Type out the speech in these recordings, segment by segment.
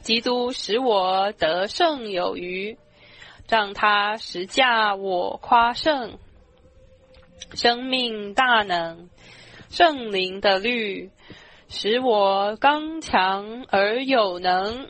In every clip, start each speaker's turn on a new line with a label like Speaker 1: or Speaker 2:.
Speaker 1: 基督使我得胜有余，仗他十架我夸胜。生命大能，圣灵的律，使我刚强而有能。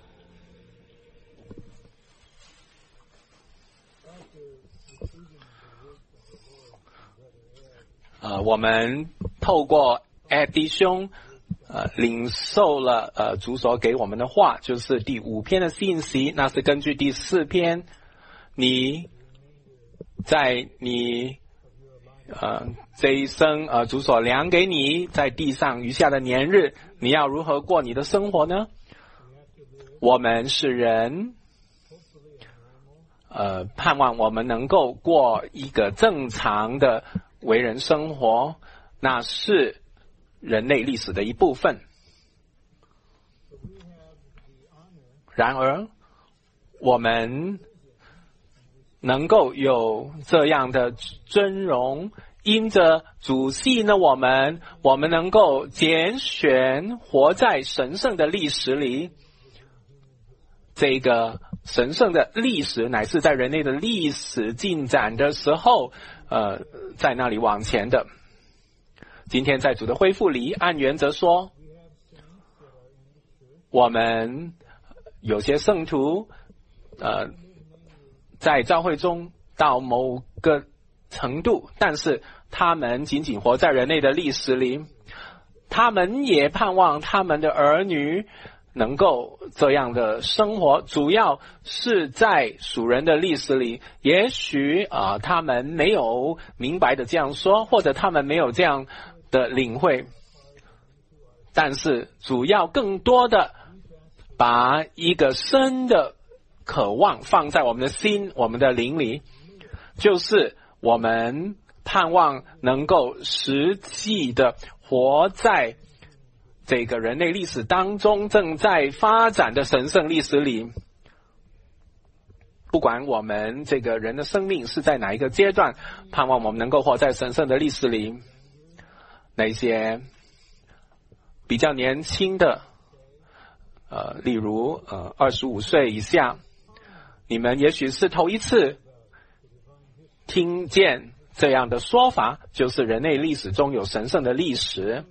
Speaker 2: 我们透过弟兄领受了主所给我们的话，就是第5篇的信息，那是根据第4篇，你在你这一生主所量给你在地上余下的年日，你要如何过你的生活呢？我们是人，盼望我们能够过一个正常的为人生活，那是人类历史的一部分。然而我们能够有这样的尊荣，因着主吸引了我们能够拣选活在神圣的历史里。这个神圣的历史乃是在人类的历史进展的时候在那里往前的。今天在主的恢复里，按原则说，我们有些圣徒在教会中到某个程度，但是他们仅仅活在人类的历史里，他们也盼望他们的儿女能够这样的生活，主要是在属人的历史里。也许他们没有明白的这样说，或者他们没有这样的领会，但是主要更多的把一个深的渴望放在我们的心，我们的灵里，就是我们盼望能够实际的活在这个人类历史当中正在发展的神圣历史里。不管我们这个人的生命是在哪一个阶段，盼望我们能够活在神圣的历史里。那些比较年轻的例如25岁以下，你们也许是头一次听见这样的说法，就是人类历史中有神圣的历史。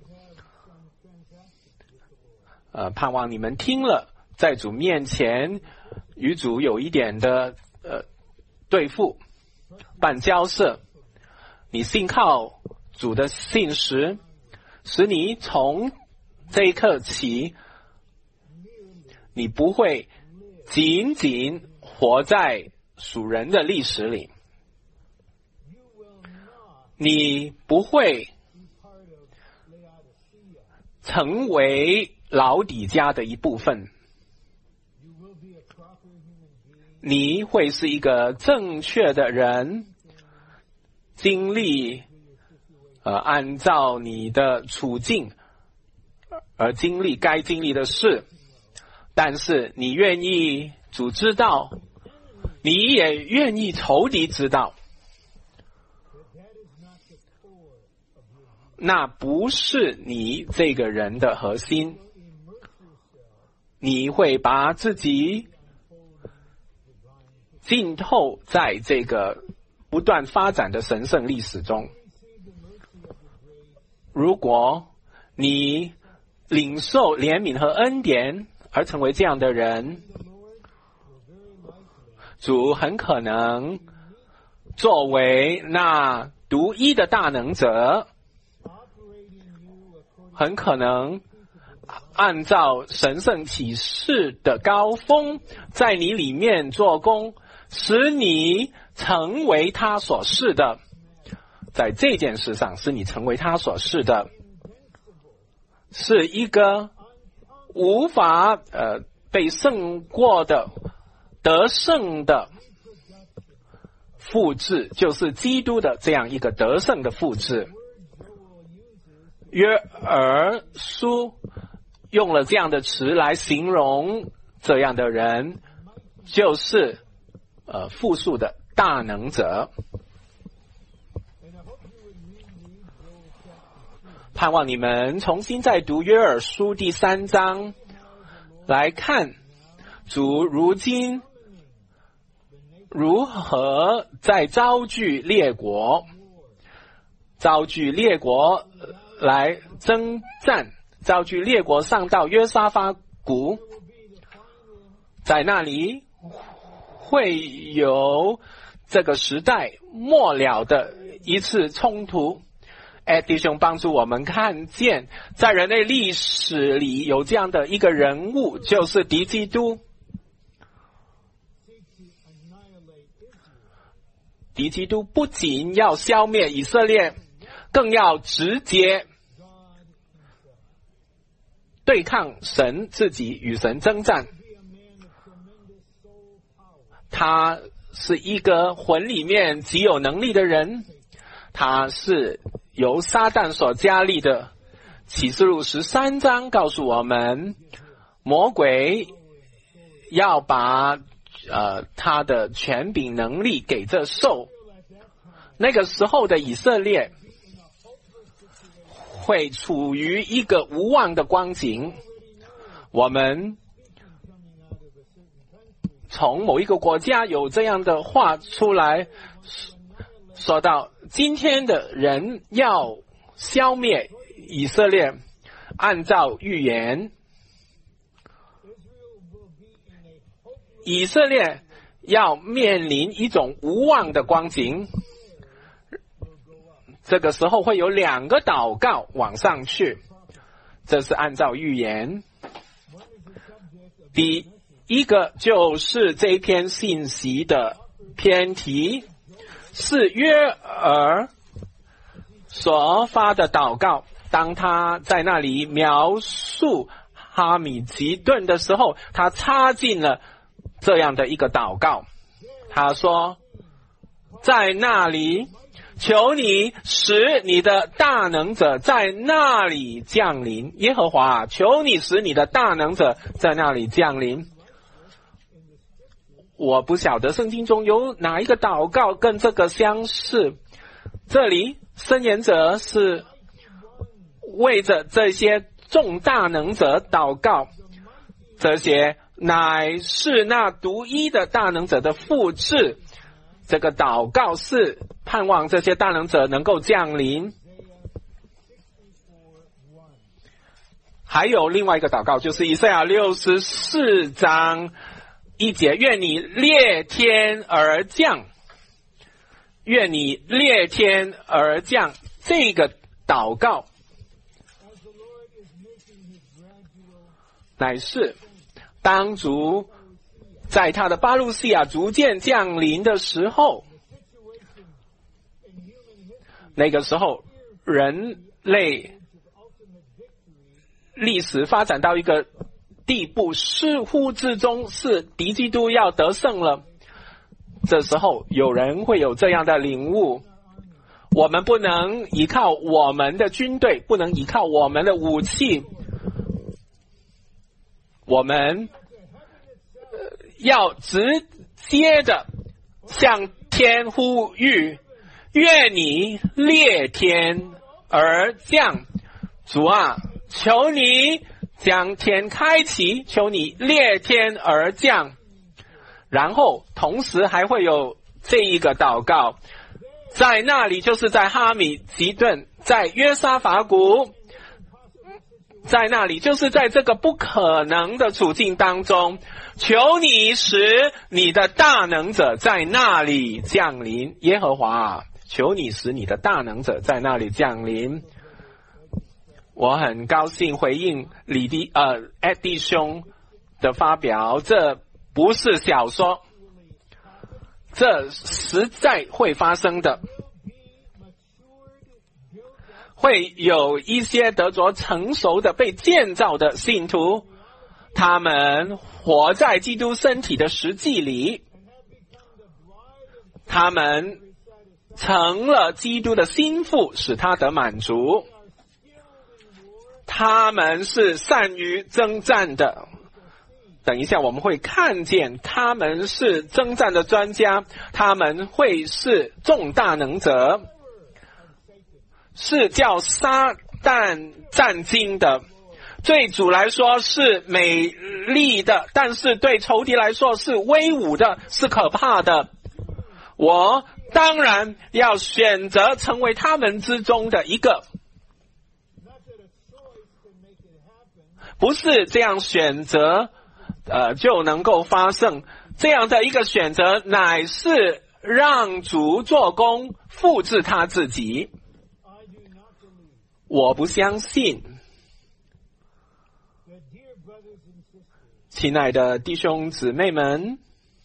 Speaker 2: 盼望你们听了，在主面前与主有一点的对付办交涉，你信靠主的信实，使你从这一刻起，你不会仅仅活在属人的历史里，你不会成为老底家的一部分，你会是一个正确的人，经历按照你的处境而经历该经历的事。但是你愿意主知道，你也愿意仇敌知道，那不是你这个人的核心。你会把自己浸透在这个不断发展的神圣历史中。如果你领受怜悯和恩典而成为这样的人，主很可能作为那独一的大能者，很可能按照神圣启示的高峰在你里面做工，使你成为他所是的。在这件事上使你成为他所是的，是一个无法被胜过的得胜的复制，就是基督的这样一个得胜的复制。约珥书用了这样的词来形容这样的人，就是复数的大能者。盼望你们重新再读约珥书第3章，来看主如今如何在招聚列国来征战，招聚列国上到约沙法谷，在那里会有这个时代末了的一次冲突。弟兄帮助我们看见，在人类历史里有这样的一个人物，就是敌基督。敌基督不仅要消灭以色列，更要直接对抗神自己，与神征战。他是一个魂里面极有能力的人，他是由撒旦所加力的。启示录13章告诉我们，魔鬼要把他的权柄能力给这兽。那个时候的以色列会处于一个无望的光景。我们从某一个国家有这样的话出来说到，今天的人要消灭以色列，按照预言，以色列要面临一种无望的光景。这个时候会有2个祷告往上去，这是按照预言。第一个就是这篇信息的偏题，是约珥所发的祷告。当他在那里描述哈米吉顿的时候，他插进了这样的一个祷告。他说，在那里求你使你的大能者在那里降临，耶和华，求你使你的大能者在那里降临。我不晓得圣经中有哪一个祷告跟这个相似。这里申言者是为着这些众大能者祷告，这些乃是那独一的大能者的复制。这个祷告是盼望这些大能者能够降临。还有另外一个祷告，就是以赛亚64章1节，愿你裂天而降，愿你裂天而降。这个祷告乃是当主在他的巴路西亚逐渐降临的时候，那个时候人类历史发展到一个地步，似乎之中是敌基督要得胜了。这时候有人会有这样的领悟，我们不能依靠我们的军队，不能依靠我们的武器，我们要直接的向天呼吁，愿你裂天而降。主啊，求你将天开启，求你裂天而降。然后同时还会有这一个祷告，在那里就是在哈米吉顿，在约沙法谷，在那里就是在这个不可能的处境当中，求你使你的大能者在那里降临。耶和华，求你使你的大能者在那里降临。我很高兴回应Eddie 兄的发表，这不是小说，这实在会发生的。会有一些得着成熟的被建造的信徒，他们活在基督身体的实际里，他们成了基督的心腹，使他得满足。他们是善于征战的，等一下我们会看见他们是征战的专家，他们会是众大能者，是叫撒旦战惊的， 对主来说是美丽的，但是对仇敌来说是威武的，是可怕的。我当然要选择成为他们之中的一个，不是这样选择就能够发生。这样的一个选择乃是让主做工，复制他自己。我不相信，亲爱的弟兄姊妹们，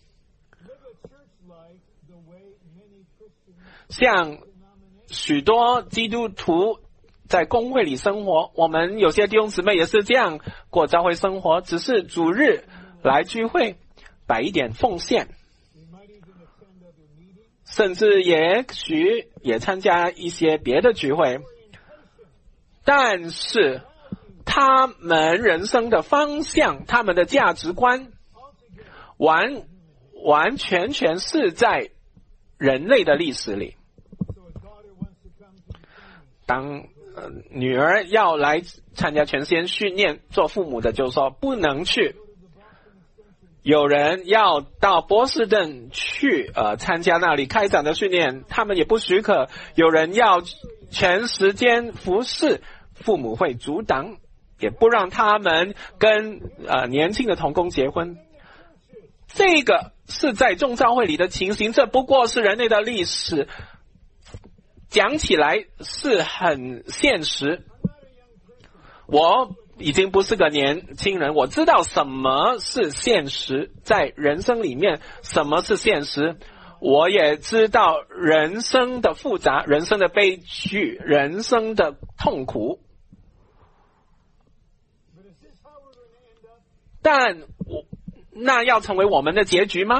Speaker 2: 像许多基督徒在公会里生活，我们有些弟兄姊妹也是这样过教会生活，只是主日来聚会，摆一点奉献，甚至也许也参加一些别的聚会，但是他们人生的方向，他们的价值观完全是在人类的历史里。当女儿要来参加全先训练，做父母的就说不能去。有人要到波士顿去参加那里开展的训练，他们也不许可。有人要全时间服侍，父母会阻挡，也不让他们跟年轻的同工结婚。这个是在众教会里的情形，这不过是人类的历史，讲起来是很现实。我已经不是个年轻人，我知道什么是现实，在人生里面什么是现实，我也知道人生的复杂，人生的悲剧，人生的痛苦。但那要成为我们的结局吗？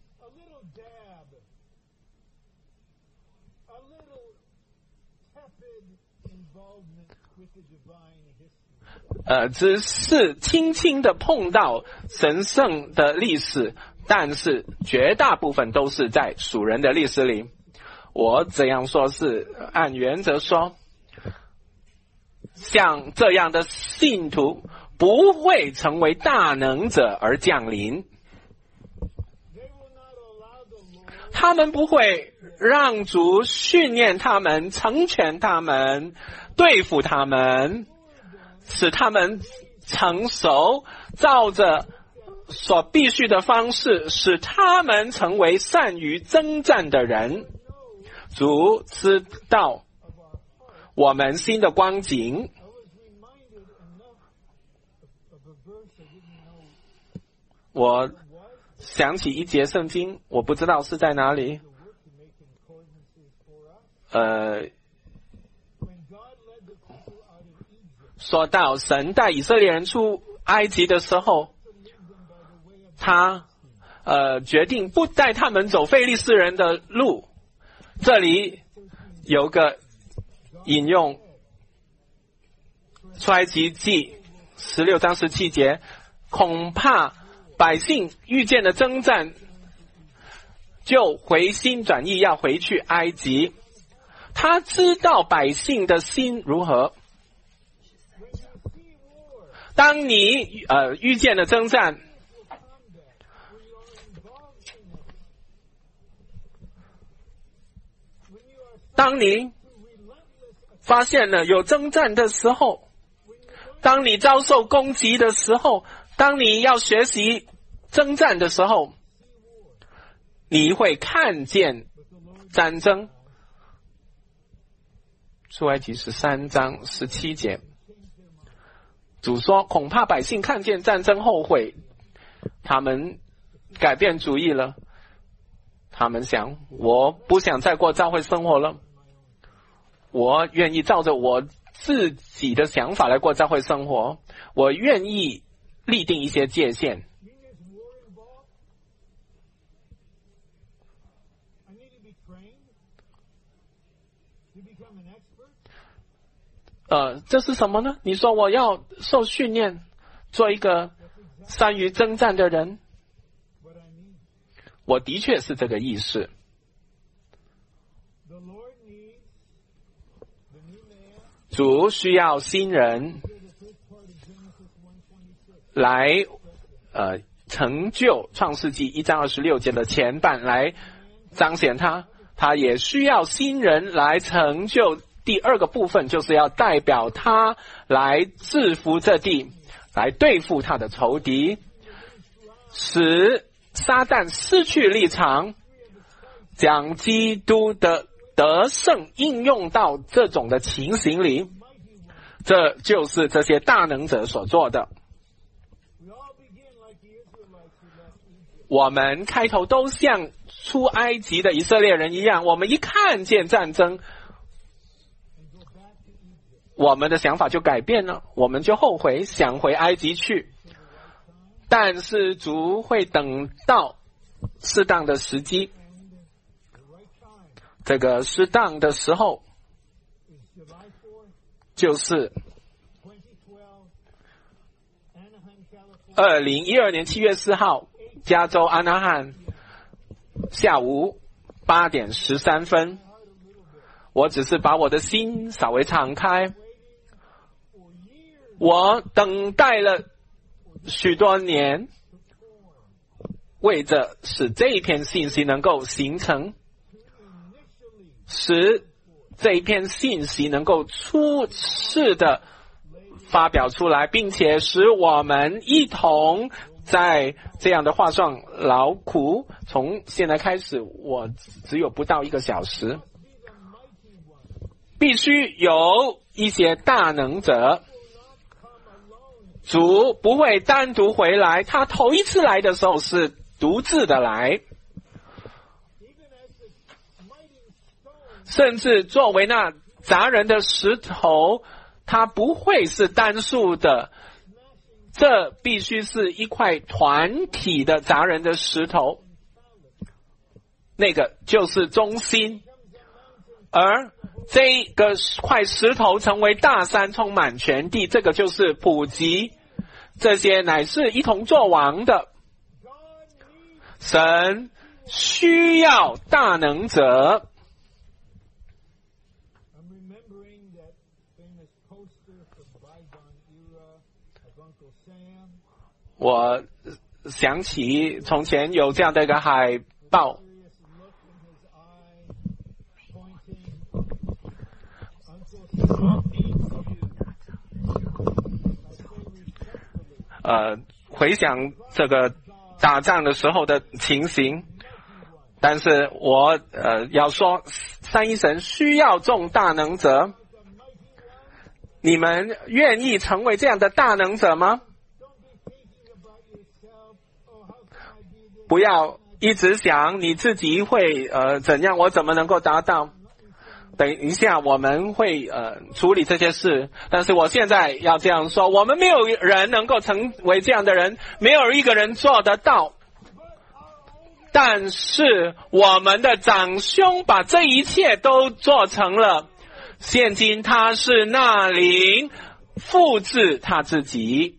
Speaker 2: 只是轻轻的碰到神圣的历史，但是绝大部分都是在属人的历史里。我这样说是按原则说，像这样的信徒不会成为大能者而降临，他们不会让主训练他们，成全他们，对付他们，使他们成熟，照着所必须的方式，使他们成为善于征战的人。主知道我们新的光景。我想起一节圣经，我不知道是在哪里。说到神带以色列人出埃及的时候，他决定不带他们走非利士人的路。这里有个引用出埃及记16章17节，恐怕百姓遇见了征战，就回心转意要回去埃及。他知道百姓的心如何。当你遇见了征战，当你发现了有征战的时候，当你遭受攻击的时候，当你要学习征战的时候，你会看见战争。出埃及13章17节，主说恐怕百姓看见战争后悔，他们改变主意了，他们想我不想再过教会生活了，我愿意照着我自己的想法来过教会生活，我愿意立定一些界限。这是什么呢？你说我要受训练，做一个善于征战的人，我的确是这个意思。主需要新人。 来成就创世纪1章26节的前半来彰显他，他也需要新人来成就第二个部分，就是要代表他来制服这地，来对付他的仇敌，使撒旦失去立场，将基督的得胜应用到这种的情形里，这就是这些大能者所做的。我们开头都像出埃及的以色列人一样，我们一看见战争，我们的想法就改变了，我们就后悔想回埃及去。但是主会等到适当的时机，这个适当的时候就是2012年7月4号加州安纳汉下午8点13分，我只是把我的心稍微敞开，我等待了许多年，为着使这一篇信息能够形成，使这一篇信息能够初次的发表出来，并且使我们一同在这样的画上劳苦。从现在开始，我只有不到1个小时，必须有一些大能者。主不会单独回来，他头一次来的时候是独自的来，甚至作为那砸人的石头，他不会是单数的，这必须是一块团体的砸人的石头，那个就是中心，而这个块石头成为大山，充满全地，这个就是普及，这些乃是一同作王的。神需要大能者。我想起从前有这样的一个海报，回想这个打仗的时候的情形，但是我要说三一神需要众大能者，你们愿意成为这样的大能者吗？不要一直想你自己会怎样，我怎么能够达到。等一下我们会处理这些事，但是我现在要这样说，我们没有人能够成为这样的人，没有一个人做得到，但是我们的长兄把这一切都做成了。现今他是那灵复制他自己，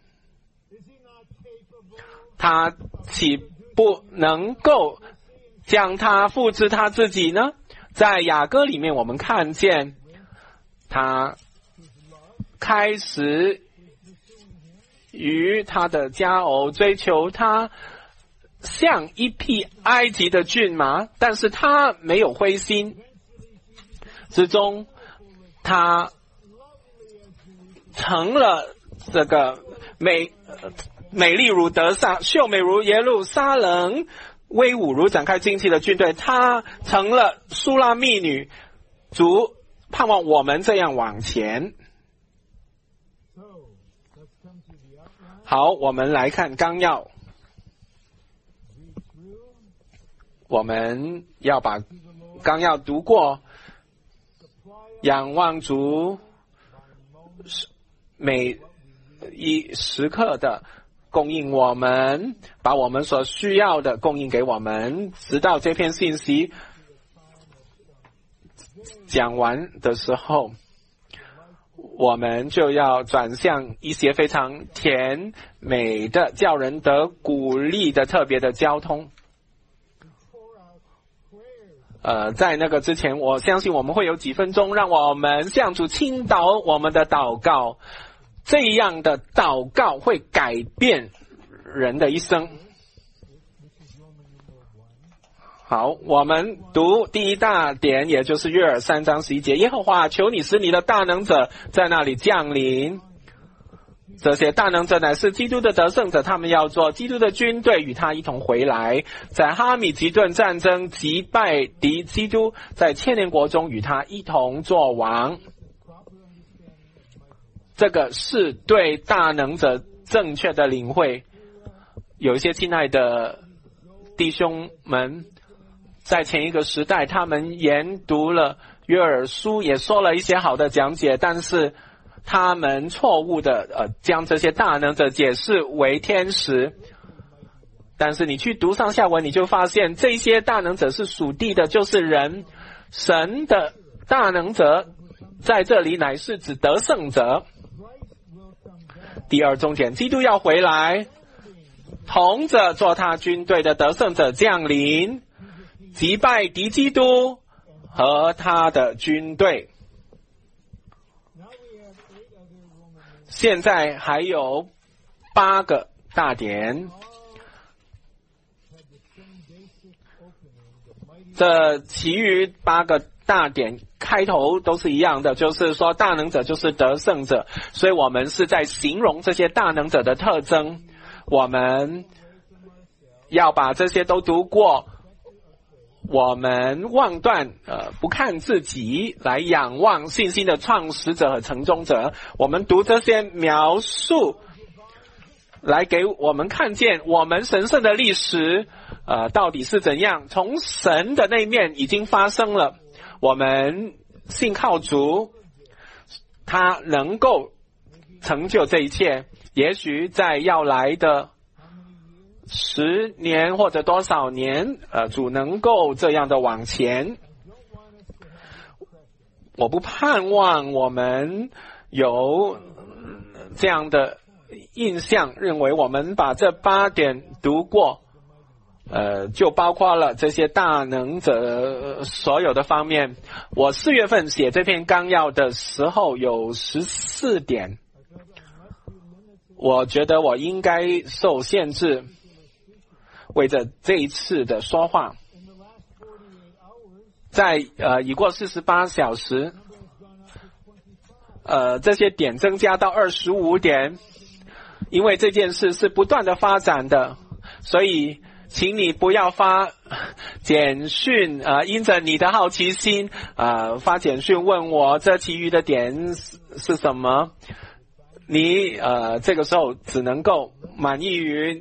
Speaker 2: 他岂不能够将他复制他自己呢？在雅歌里面我们看见他开始与他的佳偶追求他，像一匹埃及的骏马，但是他没有灰心之中，他成了这个美丽如德萨，秀美如耶路撒冷，威武如展开旌旗的军队，她成了苏拉密女。主盼望我们这样往前。好，我们来看纲要，我们要把纲要读过。仰望主每一时刻的供应我们，把我们所需要的供应给我们，直到这篇信息讲完的时候，我们就要转向一些非常甜美的叫人得鼓励的特别的交通。在那个之前，我相信我们会有几分钟让我们向主倾倒我们的祷告， 这样的祷告会改变人的一生。好，我们读第一大点，也就是约珥3章11节，耶和华求你使你的大能者在那里降临。这些大能者乃是基督的得胜者，他们要做基督的军队，与他一同回来，在哈米吉顿战争击败敌基督，在千年国中与他一同作王。这个是对大能者正确的领会。有一些亲爱的弟兄们，在前一个时代他们研读了约珥书，也说了一些好的讲解，但是他们错误的将这些大能者解释为天使。但是你去读上下文，你就发现这些大能者是属地的，就是人。神的大能者在这里乃是指得胜者。第二重点，基督要回来，同着做他军队的得胜者降临，击败敌基督和他的军队。现在还有8个大点，这其余8个大点开头都是一样的，就是说大能者就是得胜者，所以我们是在形容这些大能者的特征。我们要把这些都读过，我们望断不看自己，来仰望信心的创始者和成终者。我们读这些描述，来给我们看见我们神圣的历史到底是怎样。从神的那面已经发生了，我们信靠主，他能够成就这一切。也许在要来的10年或者多少年，主能够这样的往前。我不盼望我们有这样的印象，认为我们把这8点读过，就包括了这些大能者所有的方面。我4月份写这篇纲要的时候有14点，我觉得我应该受限制，为着这一次的说话。在已过48小时，这些点增加到25点，因为这件事是不断的发展的，所以请你不要发简讯，因着你的好奇心发简讯问我这其余的点是什么。你这个时候只能够满意于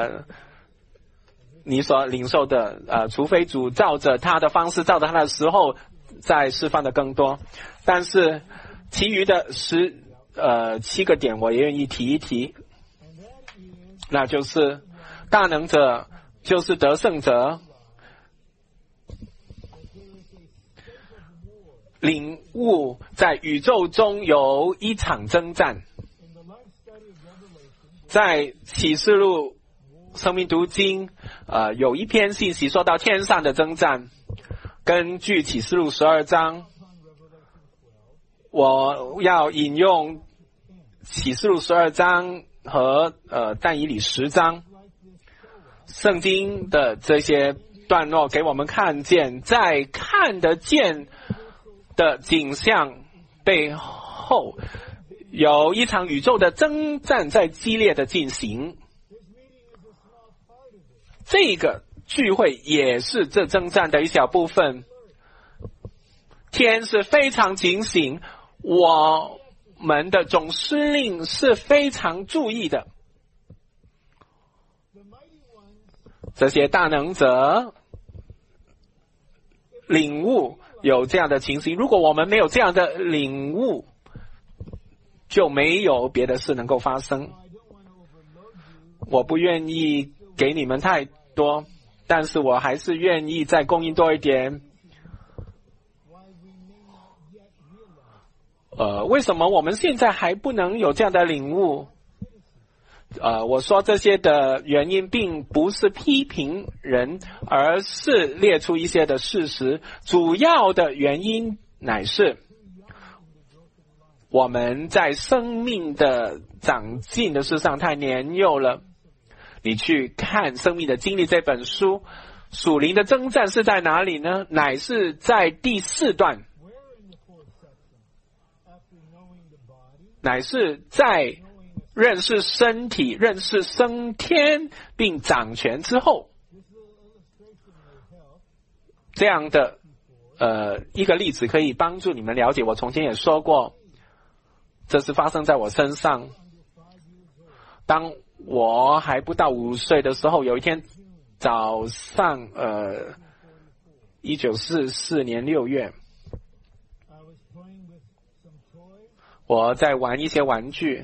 Speaker 2: 你所领受的，除非主照着他的方式，照着他的时候再释放的更多。但是其余的7个点我也愿意提一提，那就是大能者就是得胜者，领悟在宇宙中有一场征战。在启示录生命读经有一篇信息说到天上的征战。根据启示录12章，我要引用启示录12章和但以理10章圣经的这些段落，给我们看见在看得见的景象背后有一场宇宙的征战在激烈的进行。这个聚会也是这征战的一小部分。天是非常警醒，我们的总司令是非常注意的。这些大能者领悟有这样的情形，如果我们没有这样的领悟，就没有别的事能够发生。我不愿意给你们太多，但是我还是愿意再供应多一点。为什么我们现在还不能有这样的领悟？我说这些的原因并不是批评人，而是列出一些的事实。主要的原因乃是我们在生命的长进的事上太年幼了。你去看《生命的经历》这本书，属灵的征战是在哪里呢？乃是在第4段，乃是在认识身体、认识升天并掌权之后，这样的一个例子可以帮助你们了解。我从前也说过，这是发生在我身上。当我还不到5岁的时候，有一天早上1944年6月，我在玩一些玩具，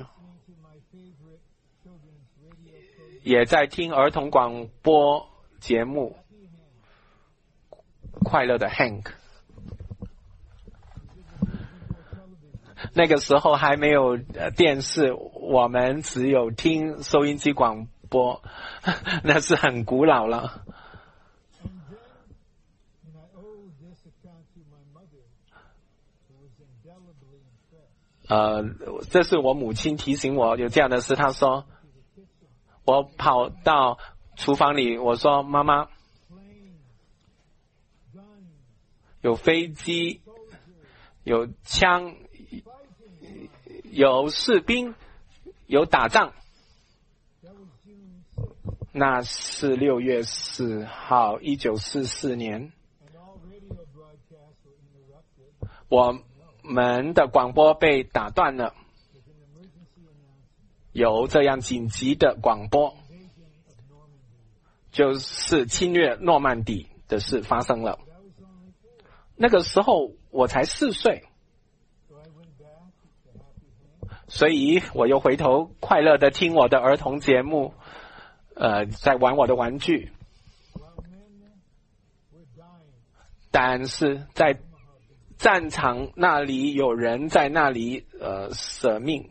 Speaker 2: 也在听儿童广播节目快乐的 Hank。 那个时候还没有电视，我们只有听收音机广播，那是很古老了。这是我母亲提醒我有这样的事。她说，我跑到厨房里，我说妈妈，有飞机，有枪，有士兵，有打仗。那是6月4号1944年，我们的广播被打断了，有这样紧急的广播，就是侵略诺曼底的事发生了。那个时候我才4岁，所以我又回头快乐的听我的儿童节目，在玩我的玩具。但是在战场那里，有人在那里舍命。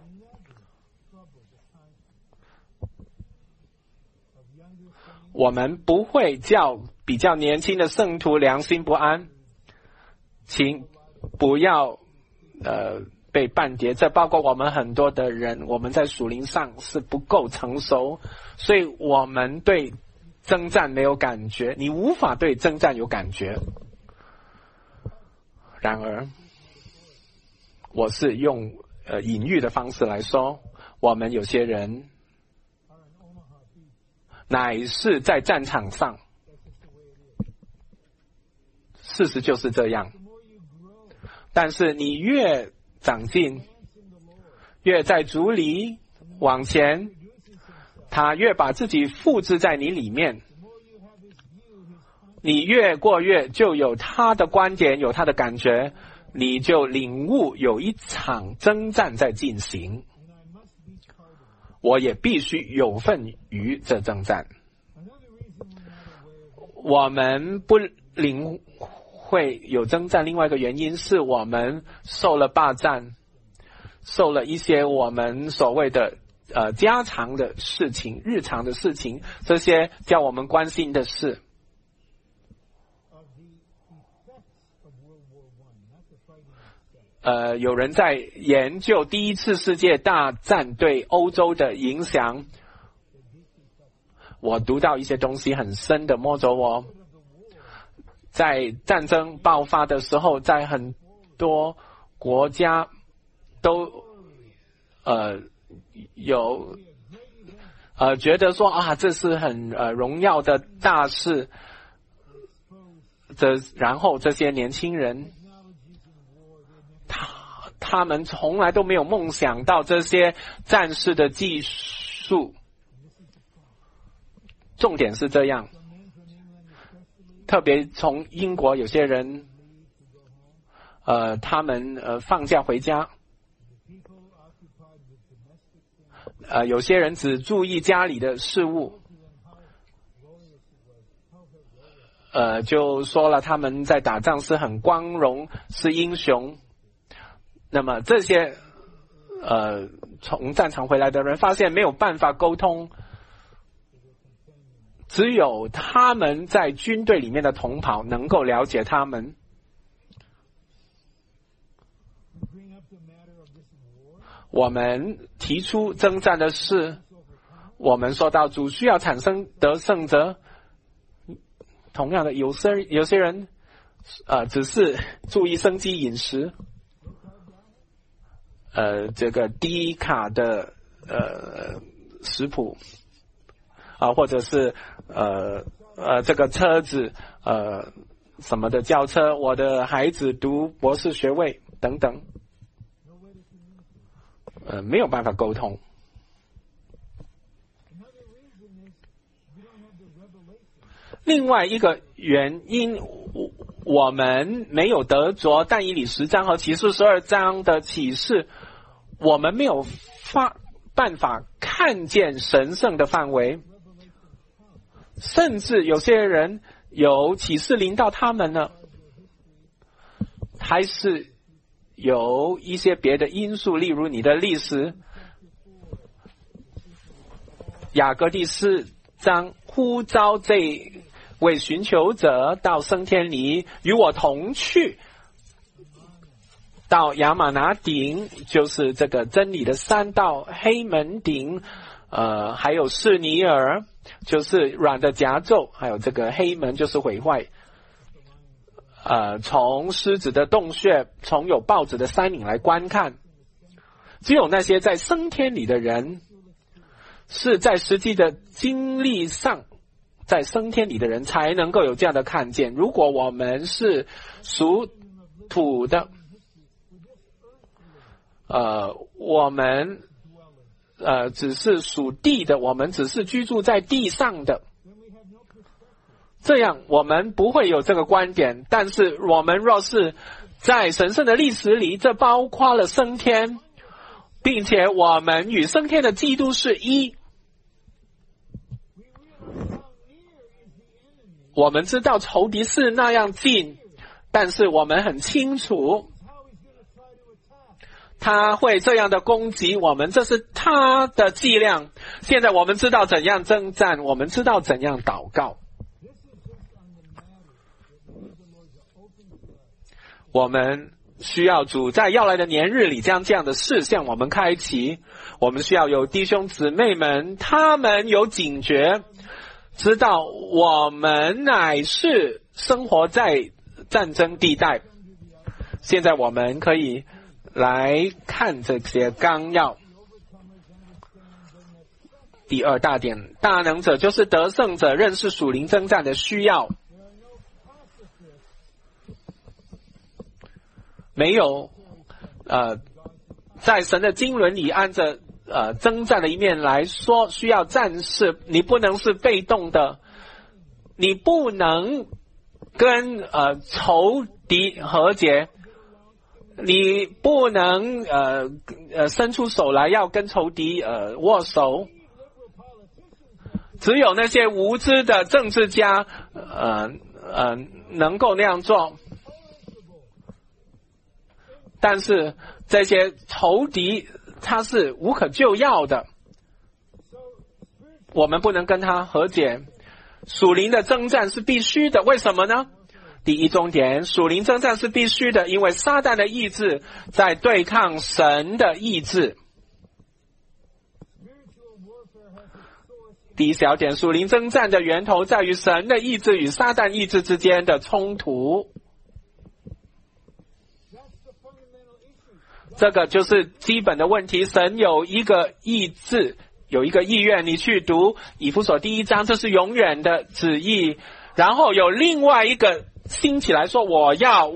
Speaker 2: 我们不会叫比较年轻的圣徒良心不安，请不要被绊跌。这包括我们很多的人，我们在属灵上是不够成熟，所以我们对征战没有感觉，你无法对征战有感觉。然而我是用隐喻的方式来说，我们有些人乃是在战场上，事实就是这样。但是你越长进，越在主里往前，他越把自己复制在你里面，你越过越就有他的观点，有他的感觉，你就领悟有一场征战在进行，我也必须有份于这征战。我们不领会有征战，另外一个原因是我们受了霸占，受了一些我们所谓的家常的事情、日常的事情，这些叫我们关心的事。有人在研究第一次世界大战对欧洲的影响，我读到一些东西很深的摸着我。在战争爆发的时候，在很多国家都有觉得说啊，这是很荣耀的大事。然后这些年轻人，他们从来都没有梦想到这些战士的技术。重点是这样，特别从英国有些人他们放假回家，有些人只注意家里的事务，就说了他们在打仗是很光荣，是英雄。那么这些从战场回来的人发现没有办法沟通，只有他们在军队里面的同袍能够了解他们。 我们提出征战的事，我们说到主需要产生得胜者，同样的有些人只是注意生机饮食，这个低卡的食谱或者是这个车子什么的轿车，我的孩子读博士学位等等，没有办法沟通。另外一个原因，我们没有得着但以理10章和启示12章的启示，我们没有办法看见神圣的范围，甚至有些人有启示临到他们呢，还是有一些别的因素，例如你的历史。雅各第4章呼召这位寻求者到升天里与我同去，到亚玛拿顶，就是这个真理的山，到黑门顶，还有士尼尔，就是软的甲胄，还有这个黑门就是毁坏，从狮子的洞穴，从有豹子的山岭来观看。只有那些在升天里的人，是在实际的经历上在升天里的人才能够有这样的看见。如果我们是属土的，我们只是属地的，我们只是居住在地上的，这样我们不会有这个观点。但是我们若是在神圣的历史里，这包括了升天，并且我们与升天的基督是一，我们知道仇敌是那样近，但是我们很清楚他会这样的攻击我们，这是他的伎俩。现在我们知道怎样征战，我们知道怎样祷告。我们需要主在要来的年日里将这样的事向我们开启。我们需要有弟兄姊妹们，他们有警觉，知道我们乃是生活在战争地带。现在我们可以来看这些纲要。第2大点，大能者就是得胜者认识属灵征战的需要。没有在神的经纶里按着征战的一面来说，需要战士，你不能是被动的，你不能跟仇敌和解，你不能伸出手来要跟仇敌握手。只有那些无知的政治家能够那样做。但是这些仇敌他是无可救药的，我们不能跟他和解。属灵的征战是必须的，为什么呢？第一重点，属灵征战是必须的，因为撒旦的意志在对抗神的意志。第一小点，属灵征战的源头在于神的意志与撒旦意志之间的冲突。这个就是基本的问题。神有一个意志，有一个意愿，你去读以弗所第1章，这是永远的旨意。然后有另外一个兴起来说，我要。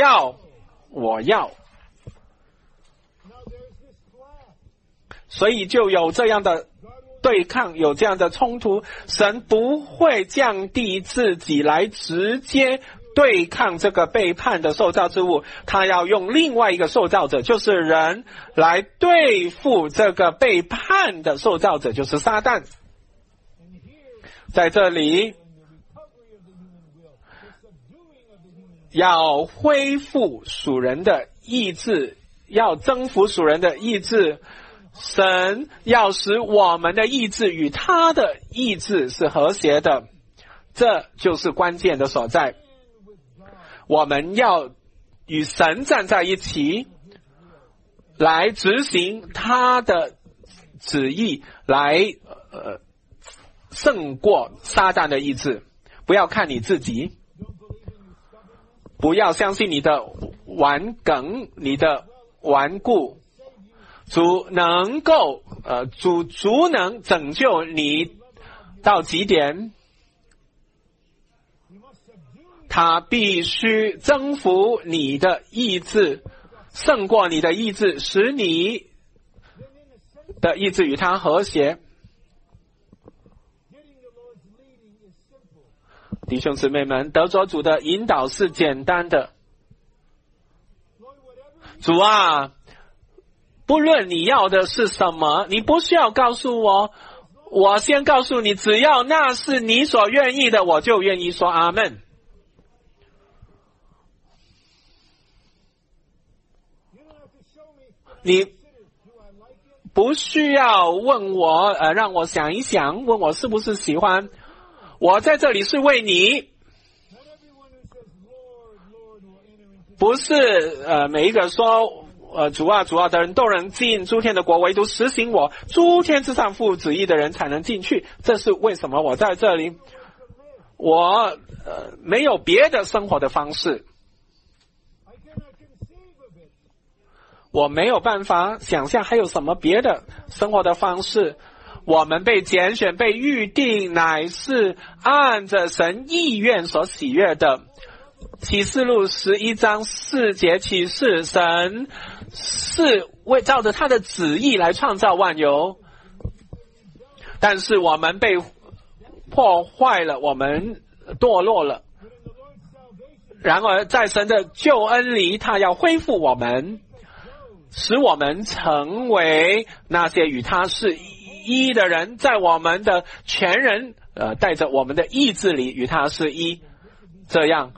Speaker 2: 所以就有这样的对抗，有这样的冲突。神不会降低自己来直接对抗这个背叛的受造之物，他要用另外一个受造者，就是人，来对付这个背叛的受造者，就是撒旦。在这里要恢复属人的意志，要征服属人的意志，神要使我们的意志与他的意志是和谐的，这就是关键的所在。我们要与神站在一起， 来执行他的旨意，来胜过撒旦的意志。不要看你自己，不要相信你的顽梗，你的顽固。主能够主能拯救你到极点，他必须征服你的意志，胜过你的意志，使你的意志与他和谐。弟兄姊妹们，得着主的引导是简单的。主啊，不论你要的是什么，你不需要告诉我，我先告诉你，只要那是你所愿意的，我就愿意说阿们。你不需要问我让我想一想，问我是不是喜欢，我在这里是为你，不是每一个说主啊主啊的人都能进诸天的国，唯独实行我诸天之上父旨意的人才能进去。这是为什么我在这里，我没有别的生活的方式，我没有办法想象还有什么别的生活的方式。我们被拣选被预定，乃是按着神意愿所喜悦的。启示录11章4节启示，神是为照着他的旨意来创造万有，但是我们被破坏了，我们堕落了。然而在神的救恩里，他要恢复我们，使我们成为那些与他是一的人，在我们的全人带着我们的意志里与他是一。这样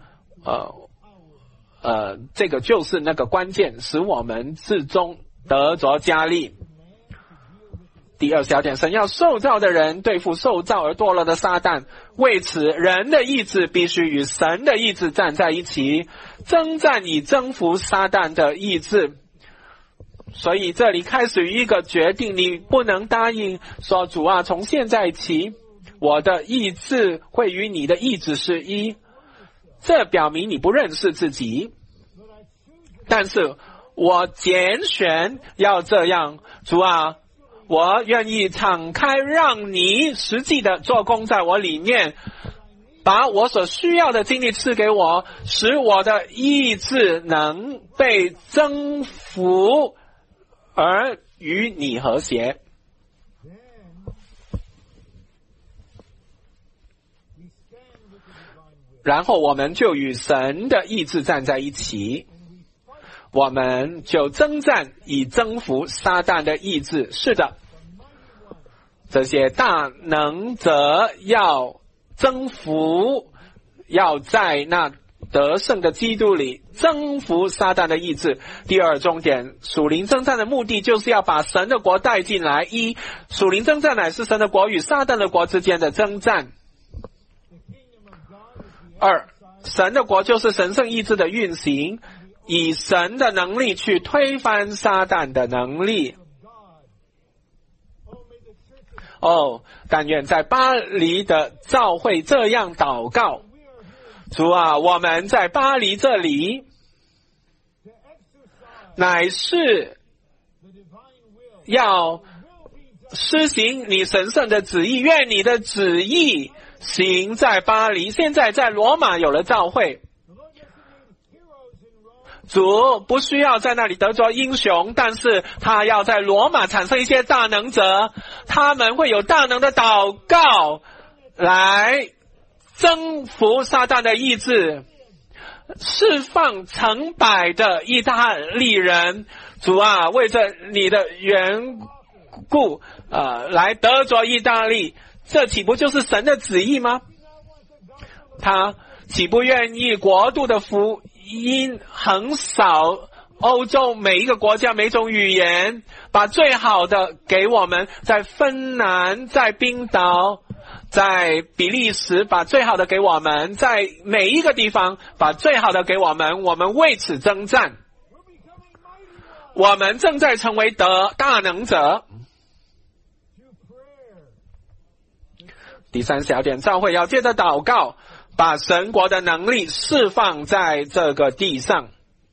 Speaker 2: 这个就是那个关键，使我们至终得着加力。第二小点，神要受造的人对付受造而堕落的撒旦，为此人的意志必须与神的意志站在一起，征战以征服撒旦的意志。所以这里开始于一个决定，你不能答应说主啊，从现在起我的意志会与你的意志是一，这表明你不认识自己。但是我拣选要这样，主啊，我愿意敞开，让你实际的做工在我里面，把我所需要的经历赐给我，使我的意志能被征服而与你和谐。然后我们就与神的意志站在一起，我们就征战以征服撒旦的意志。是的，这些大能者要征服，要在那得胜的基督里征服撒旦的意志。第二重点，属灵征战的目的就是要把神的国带进来。一，属灵征战乃是神的国与撒旦的国之间的征战。二，神的国就是神圣意志的运行，以神的能力去推翻撒旦的能力。但愿在巴黎的教会这样祷告，主啊，我们在巴黎这里乃是要施行你神圣的旨意，愿你的旨意行在巴黎。现在在罗马有了教会，主不需要在那里得着英雄，但是他要在罗马产生一些大能者，他们会有大能的祷告来征服撒旦的意志，释放成百的意大利人。主啊，为着你的缘故来得着意大利，这岂不就是神的旨意吗？他岂不愿意国度的福音横扫欧洲每一个国家每种语言，把最好的给我们，在芬兰，在冰岛，在比利时把最好的给我们，在每一个地方把最好的给我们，我们为此征战。 我们正在成为大能者。第三小点，教会要借着祷告，把神国的能力释放在这个地上。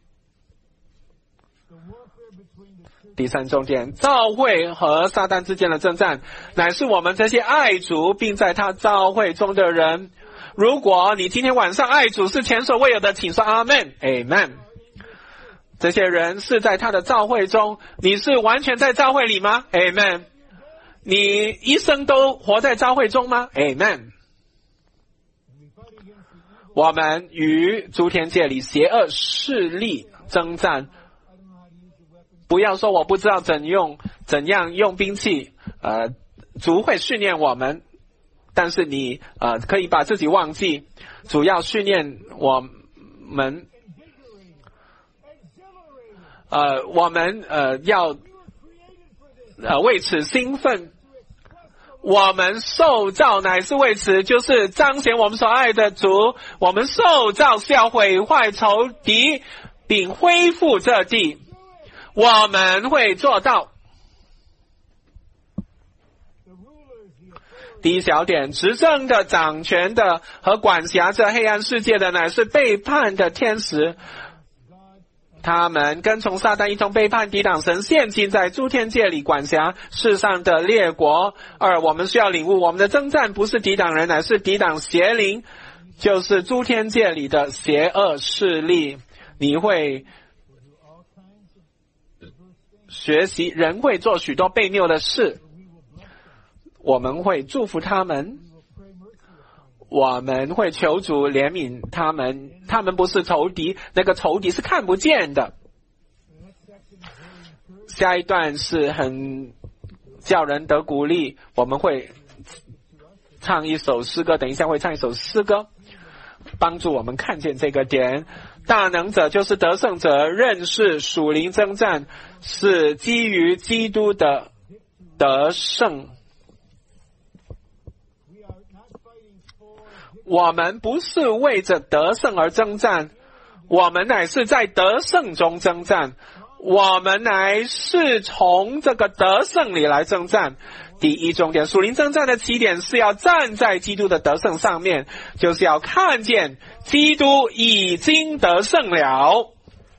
Speaker 2: 第三重点，教会和撒旦之间的征战，乃是我们这些爱主并在他教会中的人。如果你今天晚上爱主是前所未有的，请说阿们 Amen。 这些人是在他的教会中，你是完全在教会里吗 Amen。 你一生都活在教会中吗 Amen。 我们与诸天界里邪恶势力征战，不要说我不知道怎样用兵器，主会训练我们，但是你可以把自己忘记，主要训练我们，要为此兴奋。我们受造乃是为此，就是彰显我们所爱的主。我们受造是要毁坏仇敌，并恢复这地。我们会做到。第一小点，执政的、掌权的和管辖着黑暗世界的，乃是背叛的天使。他们跟从撒旦一同背叛抵挡神，现今在诸天界里管辖世上的列国。二，我们需要领悟，我们的征战不是抵挡人，乃是抵挡邪灵，就是诸天界里的邪恶势力。你会学习，人会做许多悖谬的事，我们会祝福他们，我们会求主怜悯他们，他们不是仇敌，那个仇敌是看不见的。下一段是很叫人得鼓励，我们会唱一首诗歌，等一下会唱一首诗歌，帮助我们看见这个点。大能者就是得胜者，认识属灵征战是基于基督的得胜。我们不是为着得胜而征战，我们乃是在得胜中征战，我们乃是从这个得胜里来征战。第一重点，属灵征战的起点是要站在基督的得胜上面，就是要看见基督已经得胜了。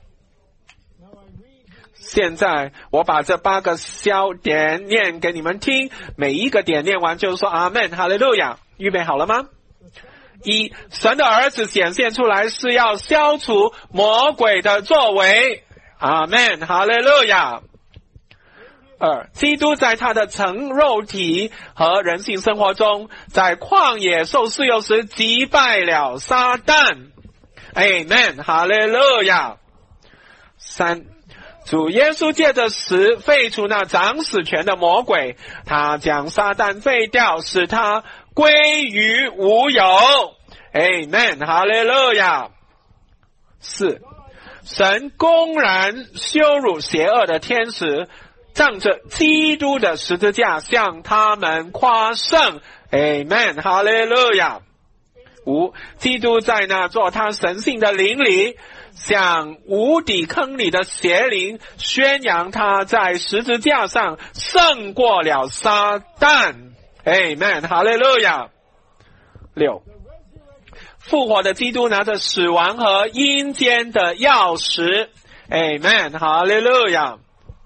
Speaker 2: 现在我把这8个小点念给你们听，每一个点念完就是说阿们，哈利路亚。预备好了吗？一，神的儿子显现出来是要消除魔鬼的作为，阿们，哈利路亚。二，基督在他的成肉体和人性生活中，在旷野受试诱时击败了撒旦， Amen， 哈利路亚。三，主耶稣借着死废除那掌死权的魔鬼，他将撒旦废掉，使他归于无有， Amen， 哈利路亚。四，神公然羞辱邪恶的天使，仗着基督的十字架向他们夸胜， Amen， 哈利路亚。五，基督在那做他神性的灵里，向无底坑里的邪灵宣扬他在十字架上胜过了撒旦， Amen， 哈利路亚。六，复活的基督拿着死亡和阴间的钥匙， Amen， 哈利路亚。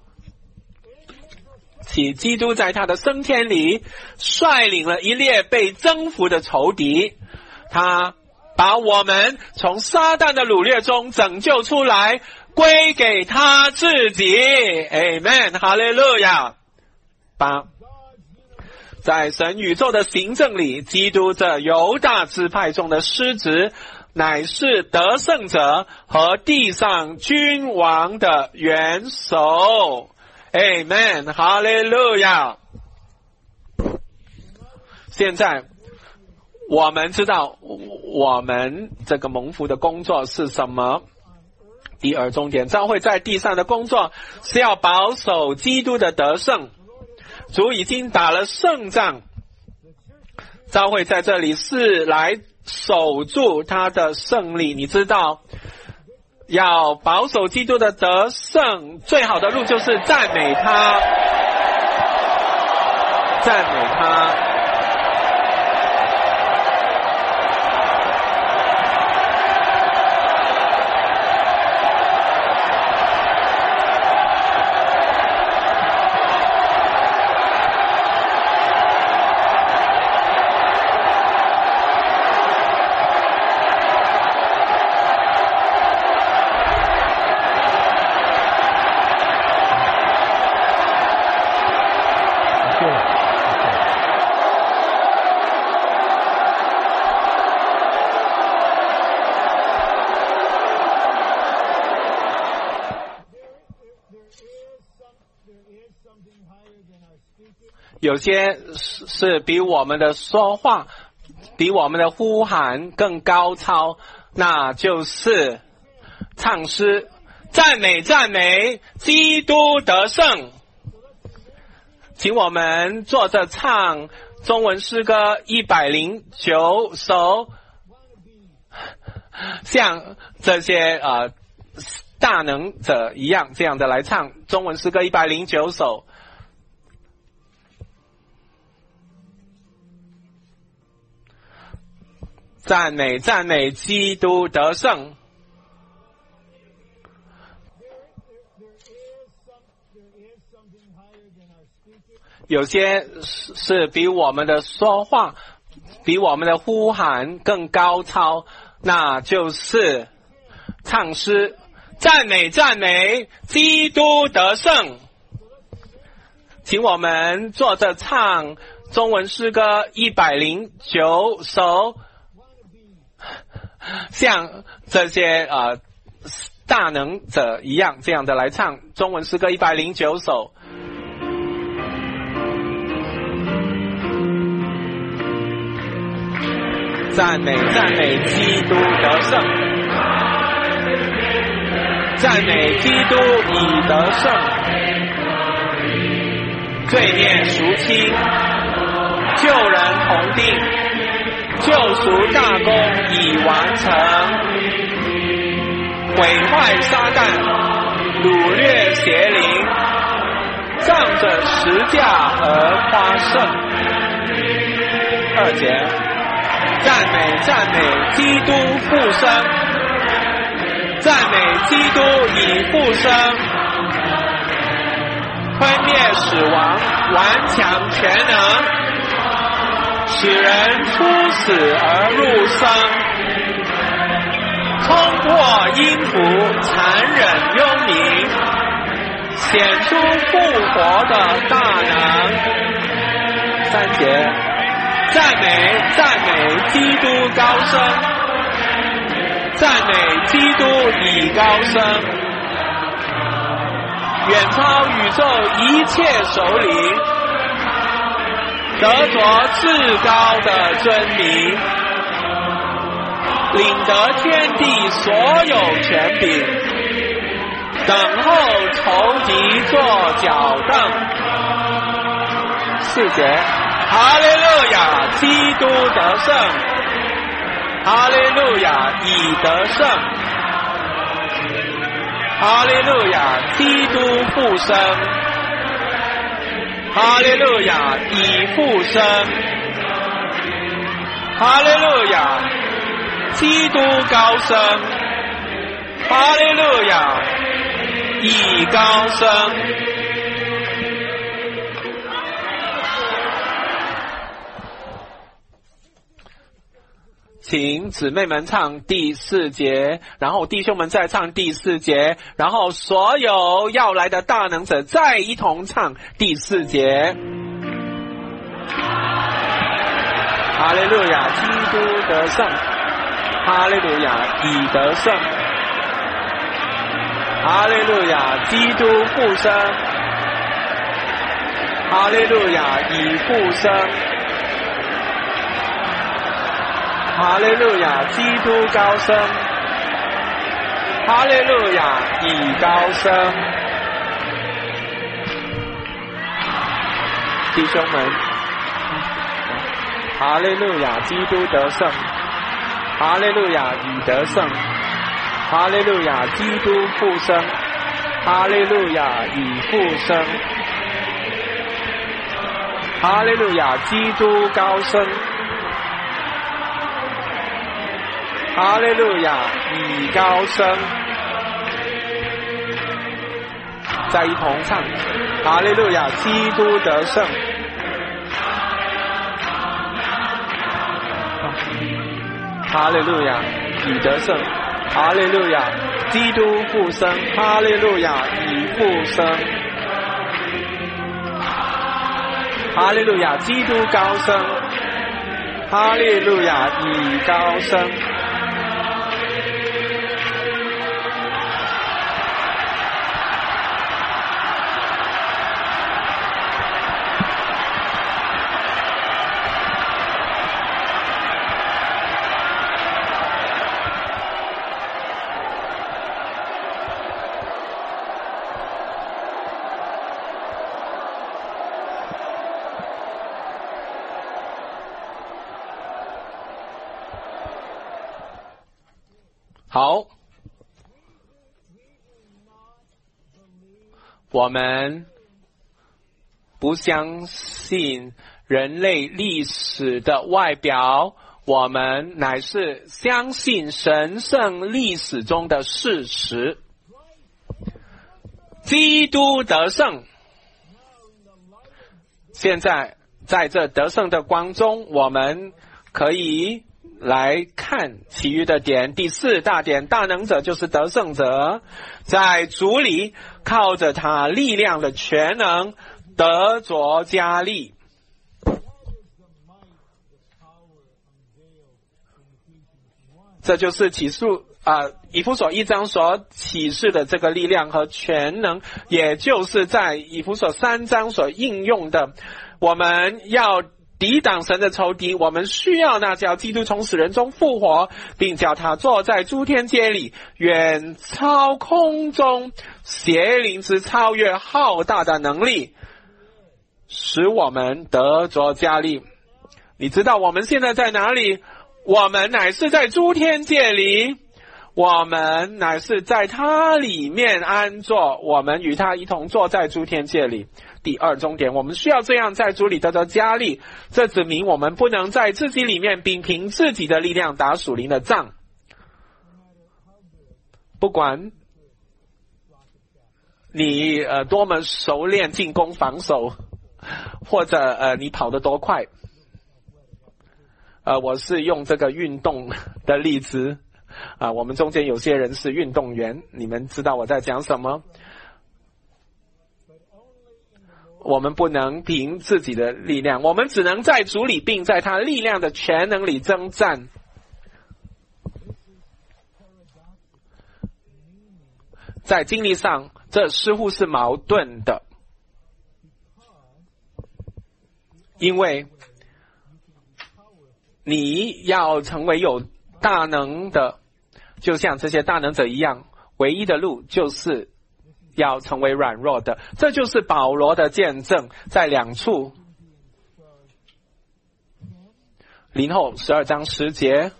Speaker 2: 七，基督在他的升天里率领了一列被征服的仇敌，他把我们从撒旦的掳掠中拯救出来，归给他自己， Amen， 哈利路亚。八，在神宇宙的行政里，基督这犹大支派中的狮子，乃是得胜者和地上君王的元首， Amen， 哈利路亚。现在我们知道我们这个蒙福的工作是什么。第二重点，教会在地上的工作是要保守基督的得胜。主已经打了胜仗，教会在这里是来守住他的胜利。你知道要保守基督的得胜，最好的路就是赞美他，赞美他。有些是比我们的说话，比我们的呼喊更高超，那就是唱诗，赞美赞美，基督得胜。请我们坐着唱中文诗歌109首，像这些大能者一样，这样的来唱中文诗歌109首。赞美赞美，基督得胜。有些是比我们的说话，比我们的呼喊更高超，那就是唱诗，赞美赞美，基督得胜。请我们坐着唱中文诗歌109首，像这些大能者一样，这样的来唱中文诗歌109首。赞美赞美，基督得胜，赞美基督已得胜，罪孽赎清，救人同定，救赎大功已完成，毁坏撒旦，掳掠邪灵，仗着十架而夸胜。2节，赞美赞美，基督复生，赞美基督已复生，吞灭死亡，顽强全能，使人出死而入生，冲破阴府，残忍幽冥，显出复活的大能。3节，赞美赞美，基督高升，赞美基督已高升，远超宇宙一切首领，得着至高的尊名，领得天地所有权柄，等候仇敌坐脚凳。4节，哈利路亚，基督得胜，哈利路亚，已得胜，哈利路亚，基督复生，哈利路亚，已复生，哈利路亚，基督高升，哈利路亚，已高升。请姊妹们唱第4节，然后弟兄们再唱第4节，然后所有要来的大能者再一同唱第4节。哈利路亚，基督得胜，哈利路亚，已得胜，哈利路亚，基督复生，哈利路亚，已复生，哈利路亚，基督高升，哈利路亚，已高升。弟兄们，哈利路亚，基督得胜，哈利路亚，已得胜， 哈利路亚，基督复生，哈利路亚，已复生，哈利路亚，基督高升，哈利路亚，已高升。再一同唱，哈利路亚，基督得胜，哈利路亚，已得胜，哈利路亚，基督复生，哈利路亚，已复生，哈利路亚，基督高升，哈利路亚，已高升。好，我们不相信人类历史的外表，我们乃是相信神圣历史中的事实。基督得胜。现在在这得胜的光中，我们可以来看其余的点。第四大点，大能者就是得胜者，在主里靠着他力量的全能得着加力。这就是以弗所1章所启示的这个力量和全能，也就是在以弗所3章所应用的。我们要抵挡神的仇敌，我们需要那叫基督从死人中复活，并叫他坐在诸天界里，远超空中邪灵之超越浩大的能力，使我们得着加力。你知道我们现在在哪里？我们乃是在诸天界里，我们乃是在他里面安坐，我们与他一同坐在诸天界里。第二重点，我们需要这样在主里得着加力，这指明我们不能在自己里面并凭自己的力量打属灵的仗。不管你多么熟练进攻防守，或者你跑得多快，我是用这个运动的例子我们中间有些人是运动员，你们知道我在讲什么。我们不能凭自己的力量，我们只能在主里并在他力量的全能里征战。在经历上，这似乎是矛盾的，因为你要成为有大能的，就像这些大能者一样，唯一的路就是要成为软弱的。这就是保罗的见证，在2处林后12章10节。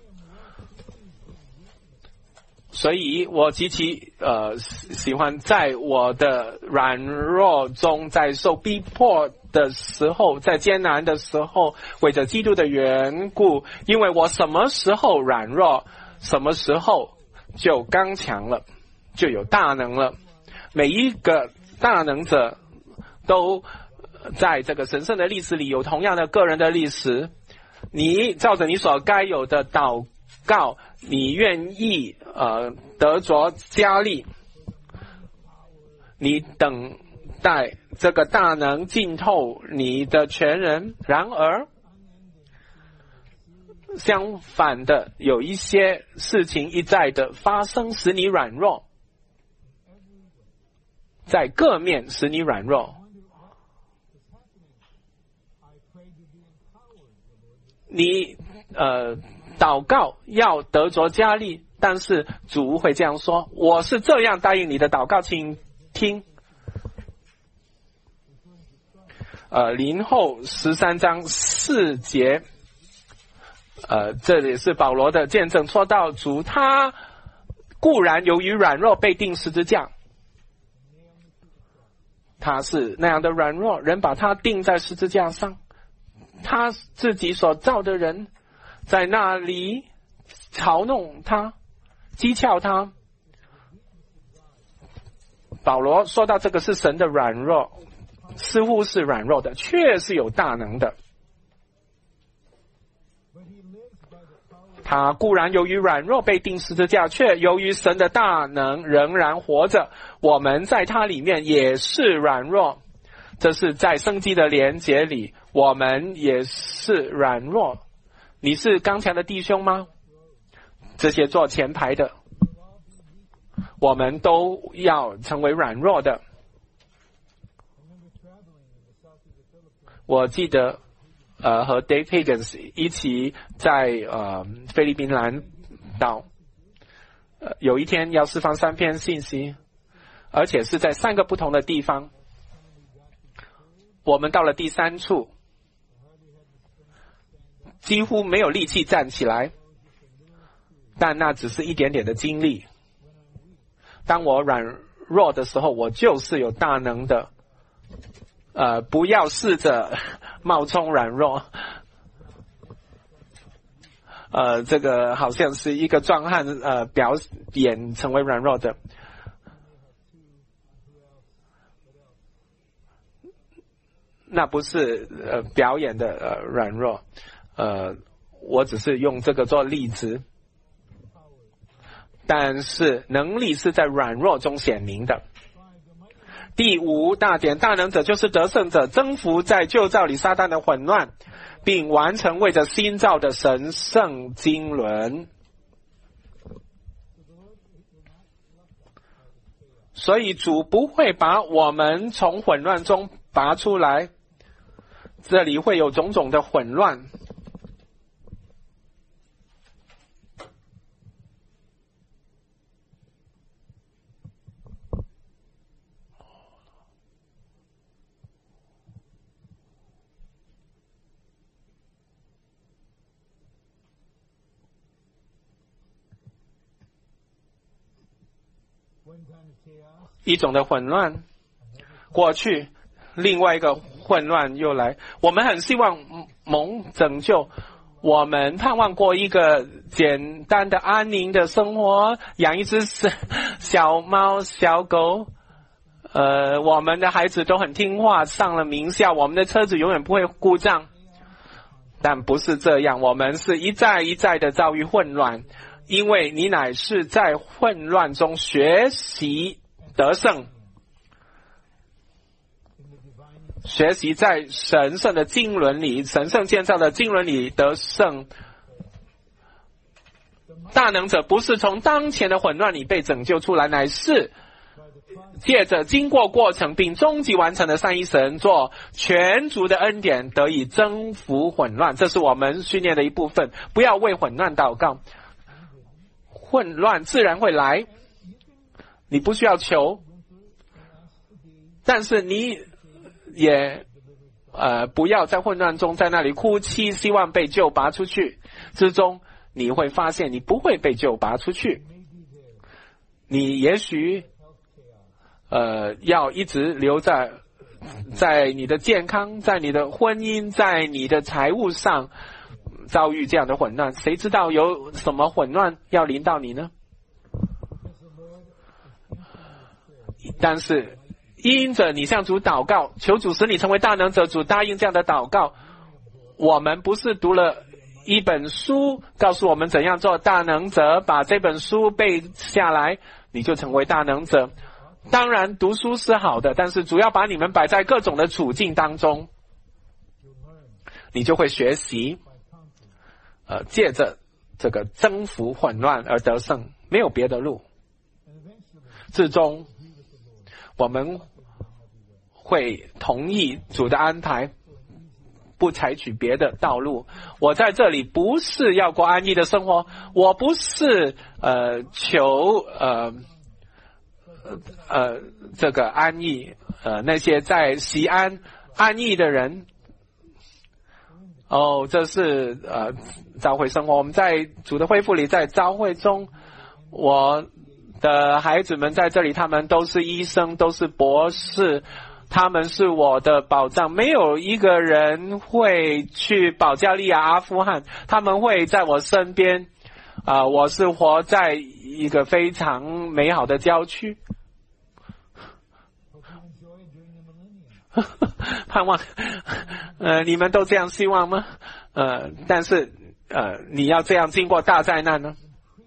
Speaker 2: 所以我极其喜欢在我的软弱中，在受逼迫的时候，在艰难的时候，为着基督的缘故，因为我什么时候软弱，什么时候就刚强了，就有大能了。每一个大能者都在这个神圣的历史里有同样的个人的历史。你照着你所该有的祷告，你愿意得着加力，你等待这个大能浸透你的全人。然而相反的，有一些事情一再的发生，使你软弱，在各面使你软弱。你祷告要得着加力，但是主会这样说，我是这样答应你的祷告，请听。林后13章4节，这里是保罗的见证，说到主他固然由于软弱被钉十字架，他是那样的软弱，人把他钉在十字架上，他自己所造的人在那里嘲弄他，讥诮他。保罗说到这个是神的软弱，似乎是软弱的，却是有大能的。他固然由于软弱被钉十字架，却由于神的大能仍然活着。我们在他里面也是软弱，这是在生机的连结里，我们也是软弱。你是刚强的弟兄吗？这些坐前排的，我们都要成为软弱的。我记得和 Dave Higgins 一起在菲律宾南岛，有一天要释放3篇信息，而且是在3个不同的地方。我们到了第3处，几乎没有力气站起来，但那只是一点点的经历。当我软弱的时候，我就是有大能的。不要试着冒充软弱。这个好像是一个壮汉表演成为软弱的。那不是表演的软弱。我只是用这个做例子。但是能力是在软弱中显明的。第5大点，大能者就是得胜者，征服在旧造里撒旦的混乱，并完成为着新造的神圣经纶。所以主不会把我们从混乱中拔出来，这里会有种种的混乱。一种的混乱过去，另外一个混乱又来。我们很希望蒙拯救，我们盼望过一个简单的安宁的生活，养一只小猫小狗，我们的孩子都很听话，上了名校，我们的车子永远不会故障。但不是这样，我们是一再一再的遭遇混乱，因为你乃是在混乱中学习得胜，学习在神圣的经纶里，神圣建造的经纶里得胜。大能者不是从当前的混乱里被拯救出来，乃是借着经过过程并终极完成的三一神作全族的恩典得以征服混乱。这是我们训练的一部分。不要为混乱祷告，混乱自然会来，你不需要求，但是你也不要在混乱中在那里哭泣，希望被救拔出去。之中你会发现你不会被救拔出去，你也许要一直留在你的健康，在你的婚姻，在你的财务上遭遇这样的混乱。谁知道有什么混乱要临到你呢？但是因着你向主祷告，求主使你成为大能者，主答应这样的祷告。我们不是读了一本书告诉我们怎样做大能者，把这本书背下来你就成为大能者。当然读书是好的，但是主要把你们摆在各种的处境当中，你就会学习借着这个征服混乱而得胜，没有别的路。最终我们会同意主的安排，不采取别的道路。我在这里不是要过安逸的生活，我不是求这个安逸，那些在西安安逸的人，这是教会生活。我们在主的恢复里，在教会中，我的孩子们在这里，他们都是医生，都是博士，他们是我的保障。没有一个人会去保加利亚、阿富汗，他们会在我身边。我是活在一个非常美好的郊区。盼望你们都这样希望吗？但是你要这样经过大灾难呢？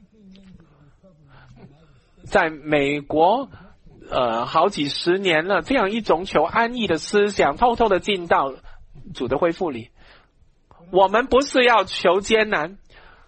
Speaker 2: 在美国好几十年了，这样一种求安逸的思想偷偷的进到主的恢复里。我们不是要求艰难，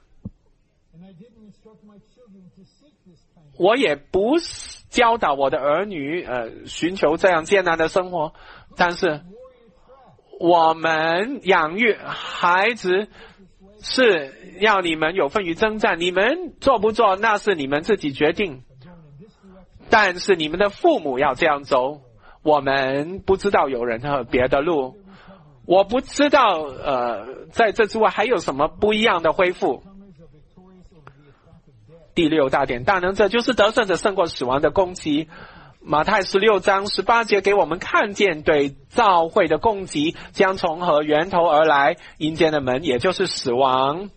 Speaker 2: 我也不教导我的儿女寻求这样艰难的生活，但是我们养育孩子是要你们有份于征战，你们做不做那是你们自己决定，但是你们的父母要这样走。我们不知道有人和别的路，我不知道在这之外还有什么不一样的恢复。第6大点，大能者就是得胜者胜过死亡的攻击。马太16章18节给我们看见对教会的攻击将从何源头而来，阴间的门也就是死亡。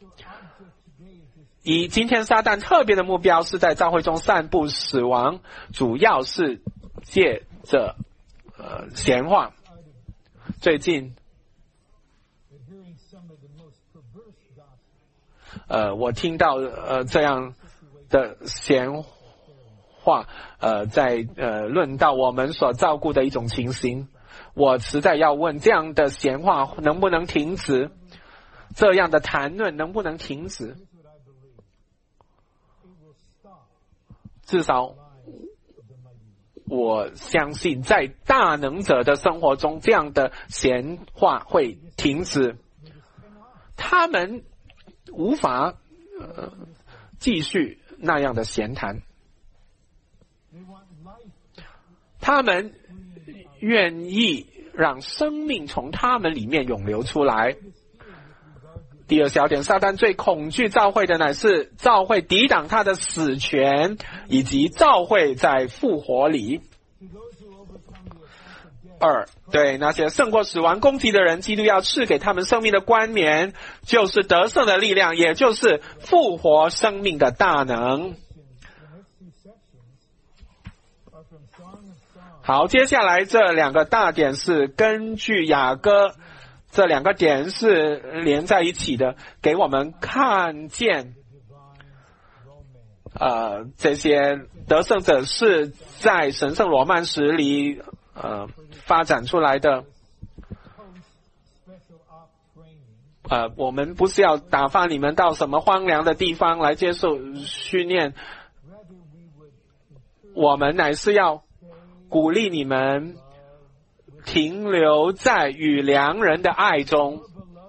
Speaker 2: 今天撒旦特别的目标是在教会中散布死亡，主要是借着闲话。最近我听到这样的闲话在论到我们所照顾的一种情形，我实在要问，这样的闲话能不能停止？这样的谈论能不能停止？至少我相信在大能者的生活中，这样的闲话会停止。他们无法继续那样的闲谈，他们愿意让生命从他们里面涌流出来。第2小点，撒旦最恐惧教会的乃是教会抵挡他的死权，以及教会在复活里。2，对那些胜过死亡攻击的人，基督要赐给他们生命的冠冕，就是得胜的力量，也就是复活生命的大能。好，接下来这2个大点是根据雅歌，这2个点是连在一起的，给我们看见这些得胜者是在神圣罗曼史里发展出来的。我们不是要打发你们到什么荒凉的地方来接受训练，我们乃是要鼓励你们停留在与良人的爱中。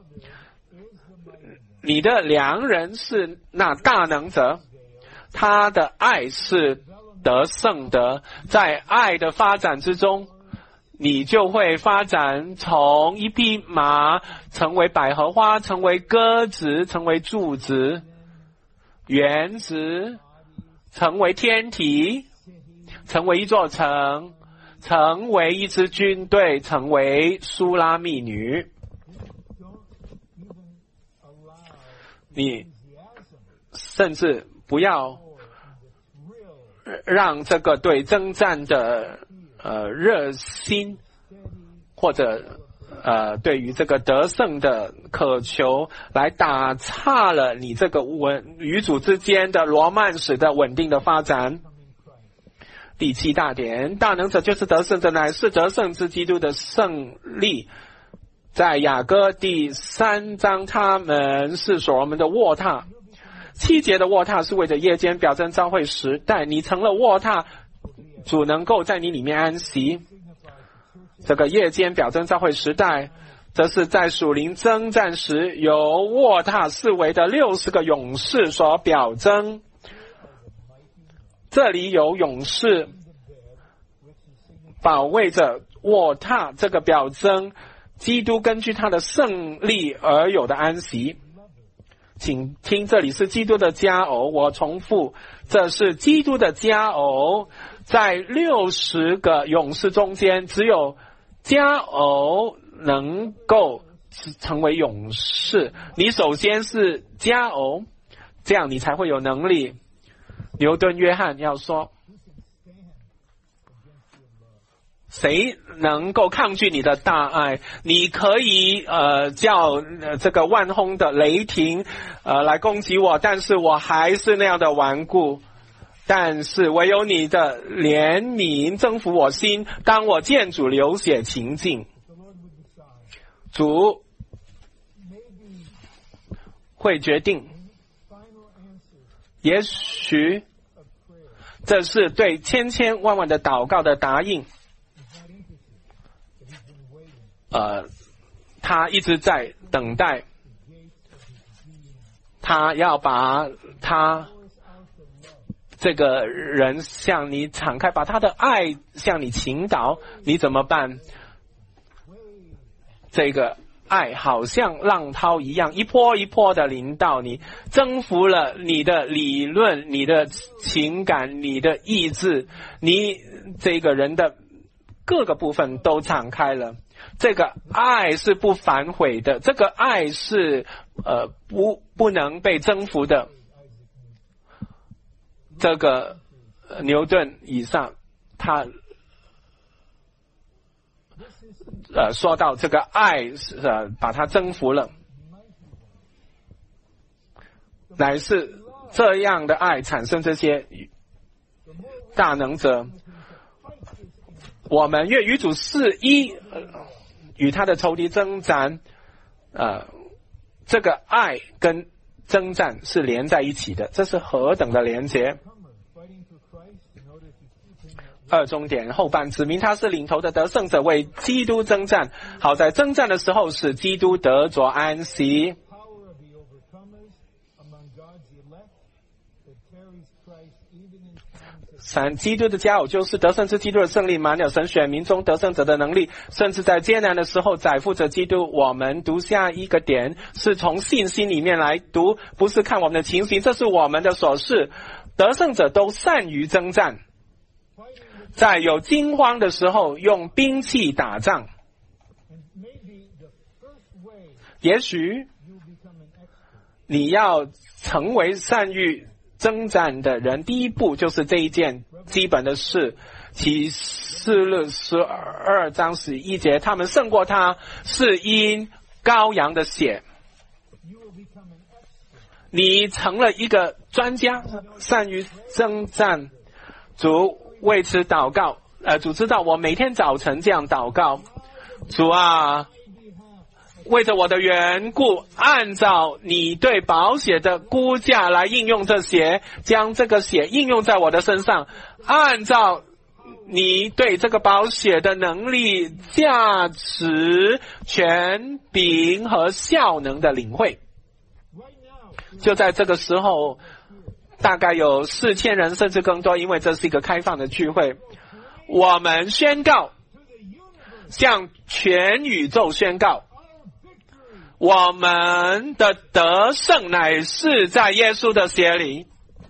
Speaker 2: 你的良人是那大能者，他的爱是得胜的，在爱的发展之中，你就会发展从一匹马成为百合花，成为鸽子，成为柱子，园子，成为天体，成为一座城，成为一支军队，成为苏拉密女。你甚至不要让这个对征战的热心，或者对于这个得胜的渴求来打岔了你这个与主之间的罗曼史的稳定的发展。第7大点，大能者就是得胜者，乃是得胜之基督的胜利。在雅歌第3章，他们是所罗门的卧榻。7节的卧榻是为着夜间表征召会时代，你成了卧榻，主能够在你里面安息。这个夜间表征召会时代，这是在属灵征战时由卧榻四围的60个勇士所表征。这里有勇士保卫着卧榻这个表征，基督根据他的胜利而有的安息。 请听，这里是基督的佳偶，我重复，这是基督的佳偶。在60个勇士中间，只有佳偶能够成为勇士。你首先是佳偶，这样你才会有能力。牛顿、约翰要说，谁能够抗拒你的大爱？你可以叫这个万轰的雷霆来攻击我，但是我还是那样的顽固。但是唯有你的怜悯征服我心，当我见主流血情境，主会决定。也许这是对千千万万的祷告的答应。他一直在等待，他要把他这个人向你敞开，把他的爱向你倾倒，你怎么办？这个爱好像浪涛一样，一波一波的临到你，征服了你的理论、你的情感、你的意志，你这个人的各个部分都敞开了。这个爱是不反悔的，这个爱是不能被征服的。这个牛顿以上他说到这个爱把他征服了，乃是这样的爱产生这些大能者。我们越与主是一，与他的仇敌征战，这个爱跟征战是连在一起的，这是何等的连结。二重点后半指明他是领头的得胜者，为基督征战，好在征战的时候使基督得着安息。三，基督的佳偶就是得胜之基督的胜利，满了神选民中得胜者的能力，甚至在艰难的时候载负着基督。我们读下一个点，是从信心里面来读，不是看我们的情形，这是我们的所事。得胜者都善于征战，在有惊慌的时候用兵器打仗。也许你要成为善于征战的人，第一步就是这一件基本的事。启示录12章11节，他们胜过他是因羔羊的血。你成了一个专家，善于征战。主为此祷告，主知道我每天早晨这样祷告，主啊，为着我的缘故，按照你对宝血的估价来应用这血，将这个血应用在我的身上，按照你对这个宝血的能力、价值、权柄和效能的领会。就在这个时候，大概有4000人甚至更多，因为这是一个开放的聚会。我们宣告，向全宇宙宣告，我们的得胜乃是在耶稣的血里，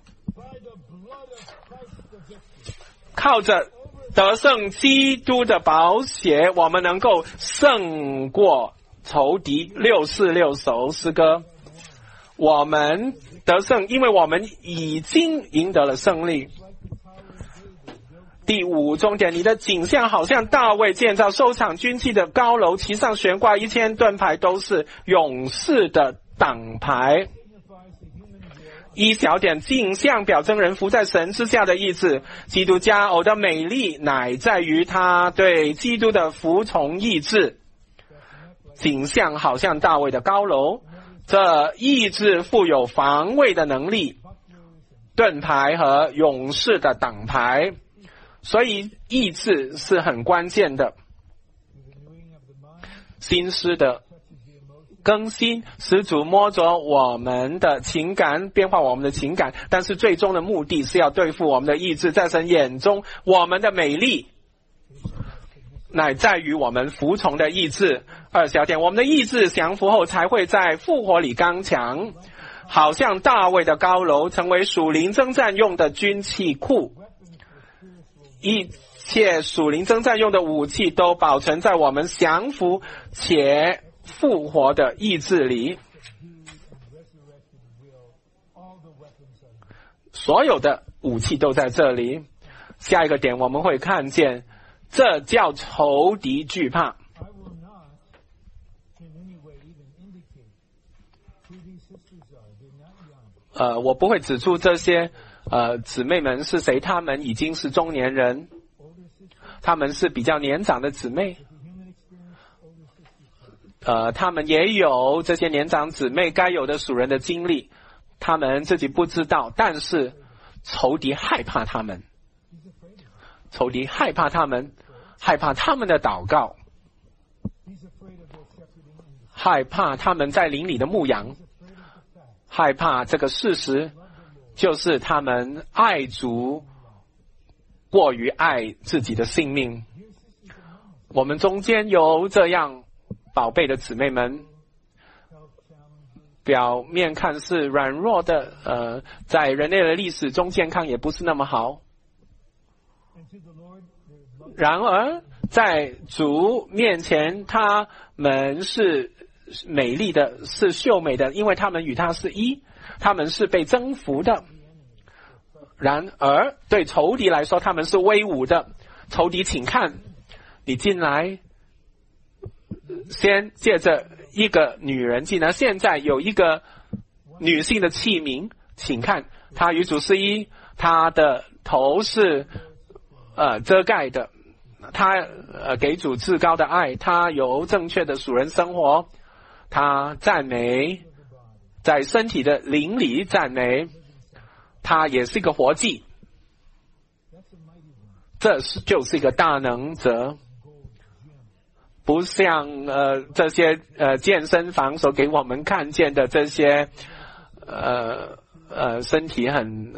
Speaker 2: 靠着得胜基督的宝血，我们能够胜过仇敌。646首诗歌，我们得胜，因为我们已经赢得了胜利。第5重点，你的景象好像大卫建造收藏军器的高楼，其上悬挂1000盾牌，都是勇士的挡牌。1小点，景象表征人服在神之下的意志。基督佳偶的美丽乃在于他对基督的服从意志。景象好像大卫的高楼，这意志富有防卫的能力，盾牌和勇士的挡牌。所以意志是很关键的。心思的更新使主摸着我们的情感，变化我们的情感，但是最终的目的是要对付我们的意志。在神眼中，我们的美丽乃在于我们服从的意志。2小点，我们的意志降服后才会在复活里刚强， 好像大卫的高楼，成为属灵征战用的军器库。一切属灵征战用的武器都保存在我们降服且复活的意志里。所有的武器都在这里。下一个点我们会看见，这叫仇敌惧怕。我不会指出这些姊妹们是谁，她们已经是中年人，她们是比较年长的姊妹，她们也有这些年长姊妹该有的属人的经历，她们自己不知道，但是仇敌害怕她们，仇敌害怕她们，害怕他们的祷告，害怕他们在灵里的牧养，害怕这个事实，就是他们爱主过于爱自己的性命。我们中间有这样宝贝的姊妹们，表面看似软弱的，在人类的历史中健康也不是那么好，然而在主面前他们是美丽的，是秀美的，因为他们与他是一，他们是被征服的。然而对仇敌来说他们是威武的。仇敌请看，你进来先借着一个女人进来，现在有一个女性的器皿，请看她与主是一，她的头是遮盖的，她给主至高的爱，她有正确的属人生活，她赞美，在身体的灵里赞美，她也是一个活祭，这就是一个大能者。不像这些健身房所给我们看见的这些身体很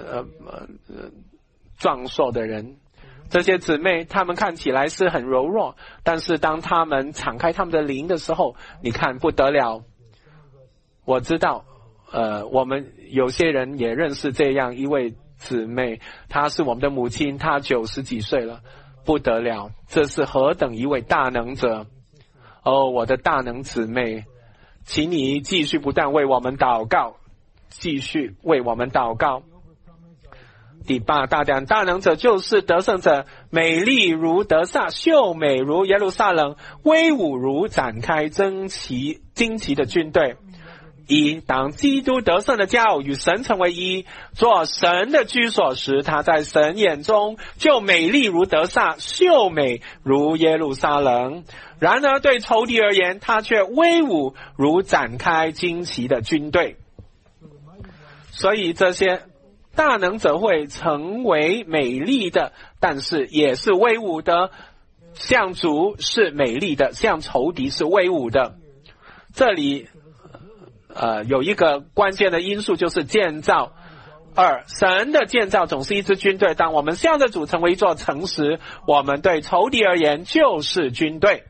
Speaker 2: 壮硕的人，这些姊妹她们看起来是很柔弱，但是当她们敞开她们的灵的时候，你看不得了。我知道我们有些人也认识这样一位姊妹，她是我们的母亲，她90几岁了，不得了，这是何等一位大能者。我的大能姊妹，请你继续不断为我们祷告，继续为我们祷告。第8大点，大能者就是得胜者，美丽如得撒，秀美如耶路撒冷，威武如展开惊奇的军队。当基督得胜的骄傲与神成为一，做神的居所时，他在神眼中就美丽如得撒，秀美如耶路撒冷。然而对仇敌而言，他却威武如展开旌旗的军队。所以这些大能者会成为美丽的，但是也是威武的，像主是美丽的，像仇敌是威武的。这里有一个关键的因素，就是建造。神的建造总是一支军队，当我们向着主成为一座城时，我们对仇敌而言就是军队。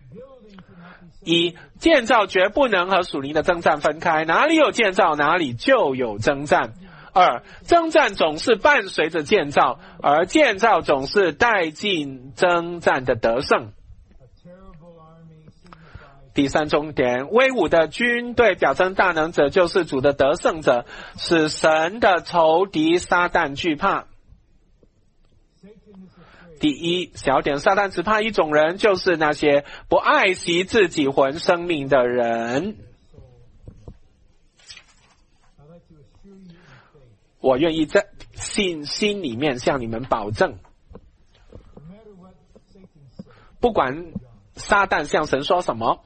Speaker 2: 建造绝不能和属灵的征战分开，哪里有建造哪里就有征战。征战总是伴随着建造，而建造总是带进征战的得胜。第3重点，威武的军队表征大能者就是主的得胜者，使神的仇敌撒旦惧怕。第1小点，撒旦只怕一种人，就是那些不爱惜自己魂生命的人。我愿意在信心里面向你们保证，不管撒旦向神说什么，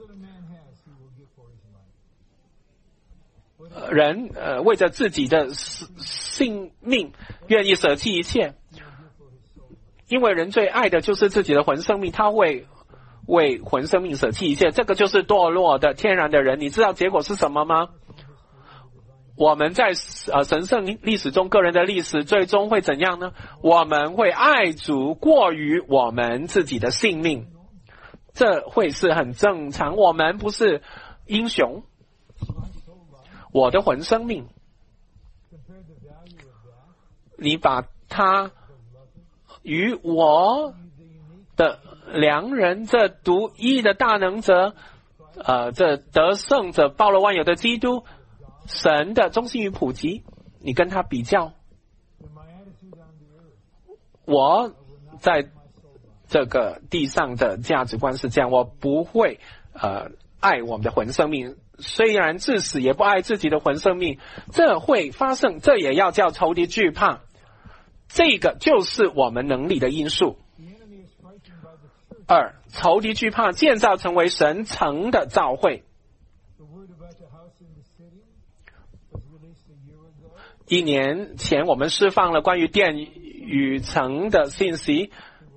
Speaker 2: 人为着自己的性命愿意舍弃一切，因为人最爱的就是自己的魂生命，他会为魂生命舍弃一切，这个就是堕落的天然的人。你知道结果是什么吗？我们在神圣历史中，个人的历史最终会怎样呢？我们会爱主过于我们自己的性命，这会是很正常。我们不是英雄，我的魂生命你把他与我的良人，这独一的大能者，这得胜者，包罗万有的基督，神的中心与普及，你跟他比较，我在这个地上的价值观是这样，我不会爱我们的魂生命，虽然至死也不爱自己的魂生命，这会发生，这也要叫仇敌惧怕，这个就是我们能力的因素。二，仇敌惧怕建造成为神城的教会。1年前我们释放了关于殿与城的信息，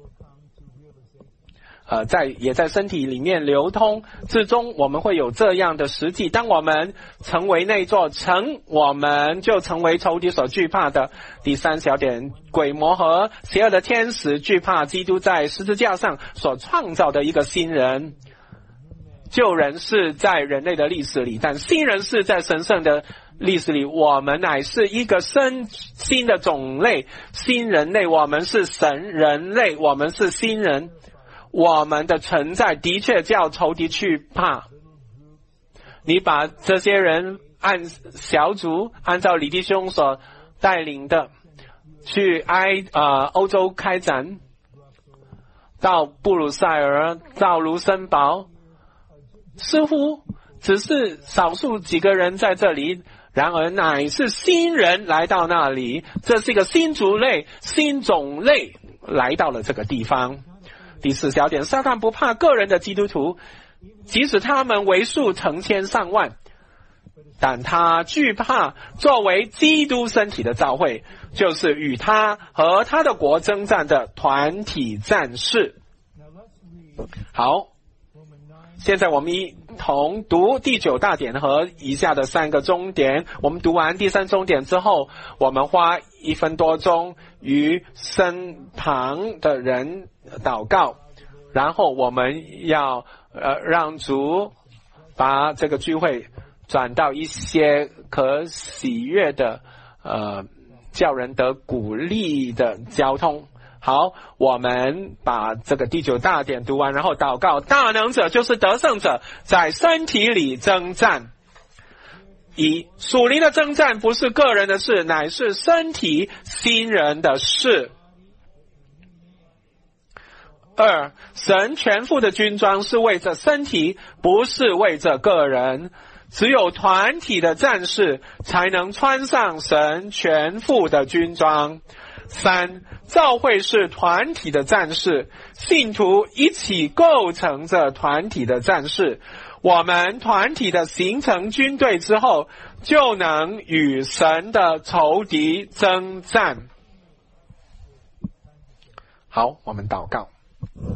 Speaker 2: 也在身体里面流通，最终我们会有这样的实际，当我们成为那座城，我们就成为仇敌所惧怕的。第3小点，鬼魔和邪恶的天使惧怕基督在十字架上所创造的一个新人。旧人是在人类的历史里，但新人是在神圣的历史里，我们乃是一个新的种类，新人类，我们是神人类，我们是新人，我们的存在的确叫仇敌惧怕。你把这些人按小组，按照李弟兄所带领的去欧洲开展，到布鲁塞尔，到卢森堡，似乎只是少数几个人在这里，然而乃是新人来到那里，这是一个新族类、新种类来到了这个地方。第4小点，撒旦不怕个人的基督徒，即使他们为数成千上万，但他惧怕作为基督身体的教会，就是与他和他的国征战的团体战士。好，现在我们一同读第9大点和以下的3个中点。我们读完第3中点之后，我们花1分多钟与身旁的人祷告，然后我们要让主把这个聚会转到一些可喜悦的叫人得鼓励的交通。好，我们把这个第9大点读完，然后祷告。大能者就是得胜者，在身体里征战。1，属灵的征战不是个人的事，乃是身体新人的事。2，神全副的军装是为着身体，不是为着个人。只有团体的战士才能穿上神全副的军装。3，教会是团体的战士，信徒一起构成着团体的战士。我们团体的形成军队之后，就能与神的仇敌征战。好，我们祷告。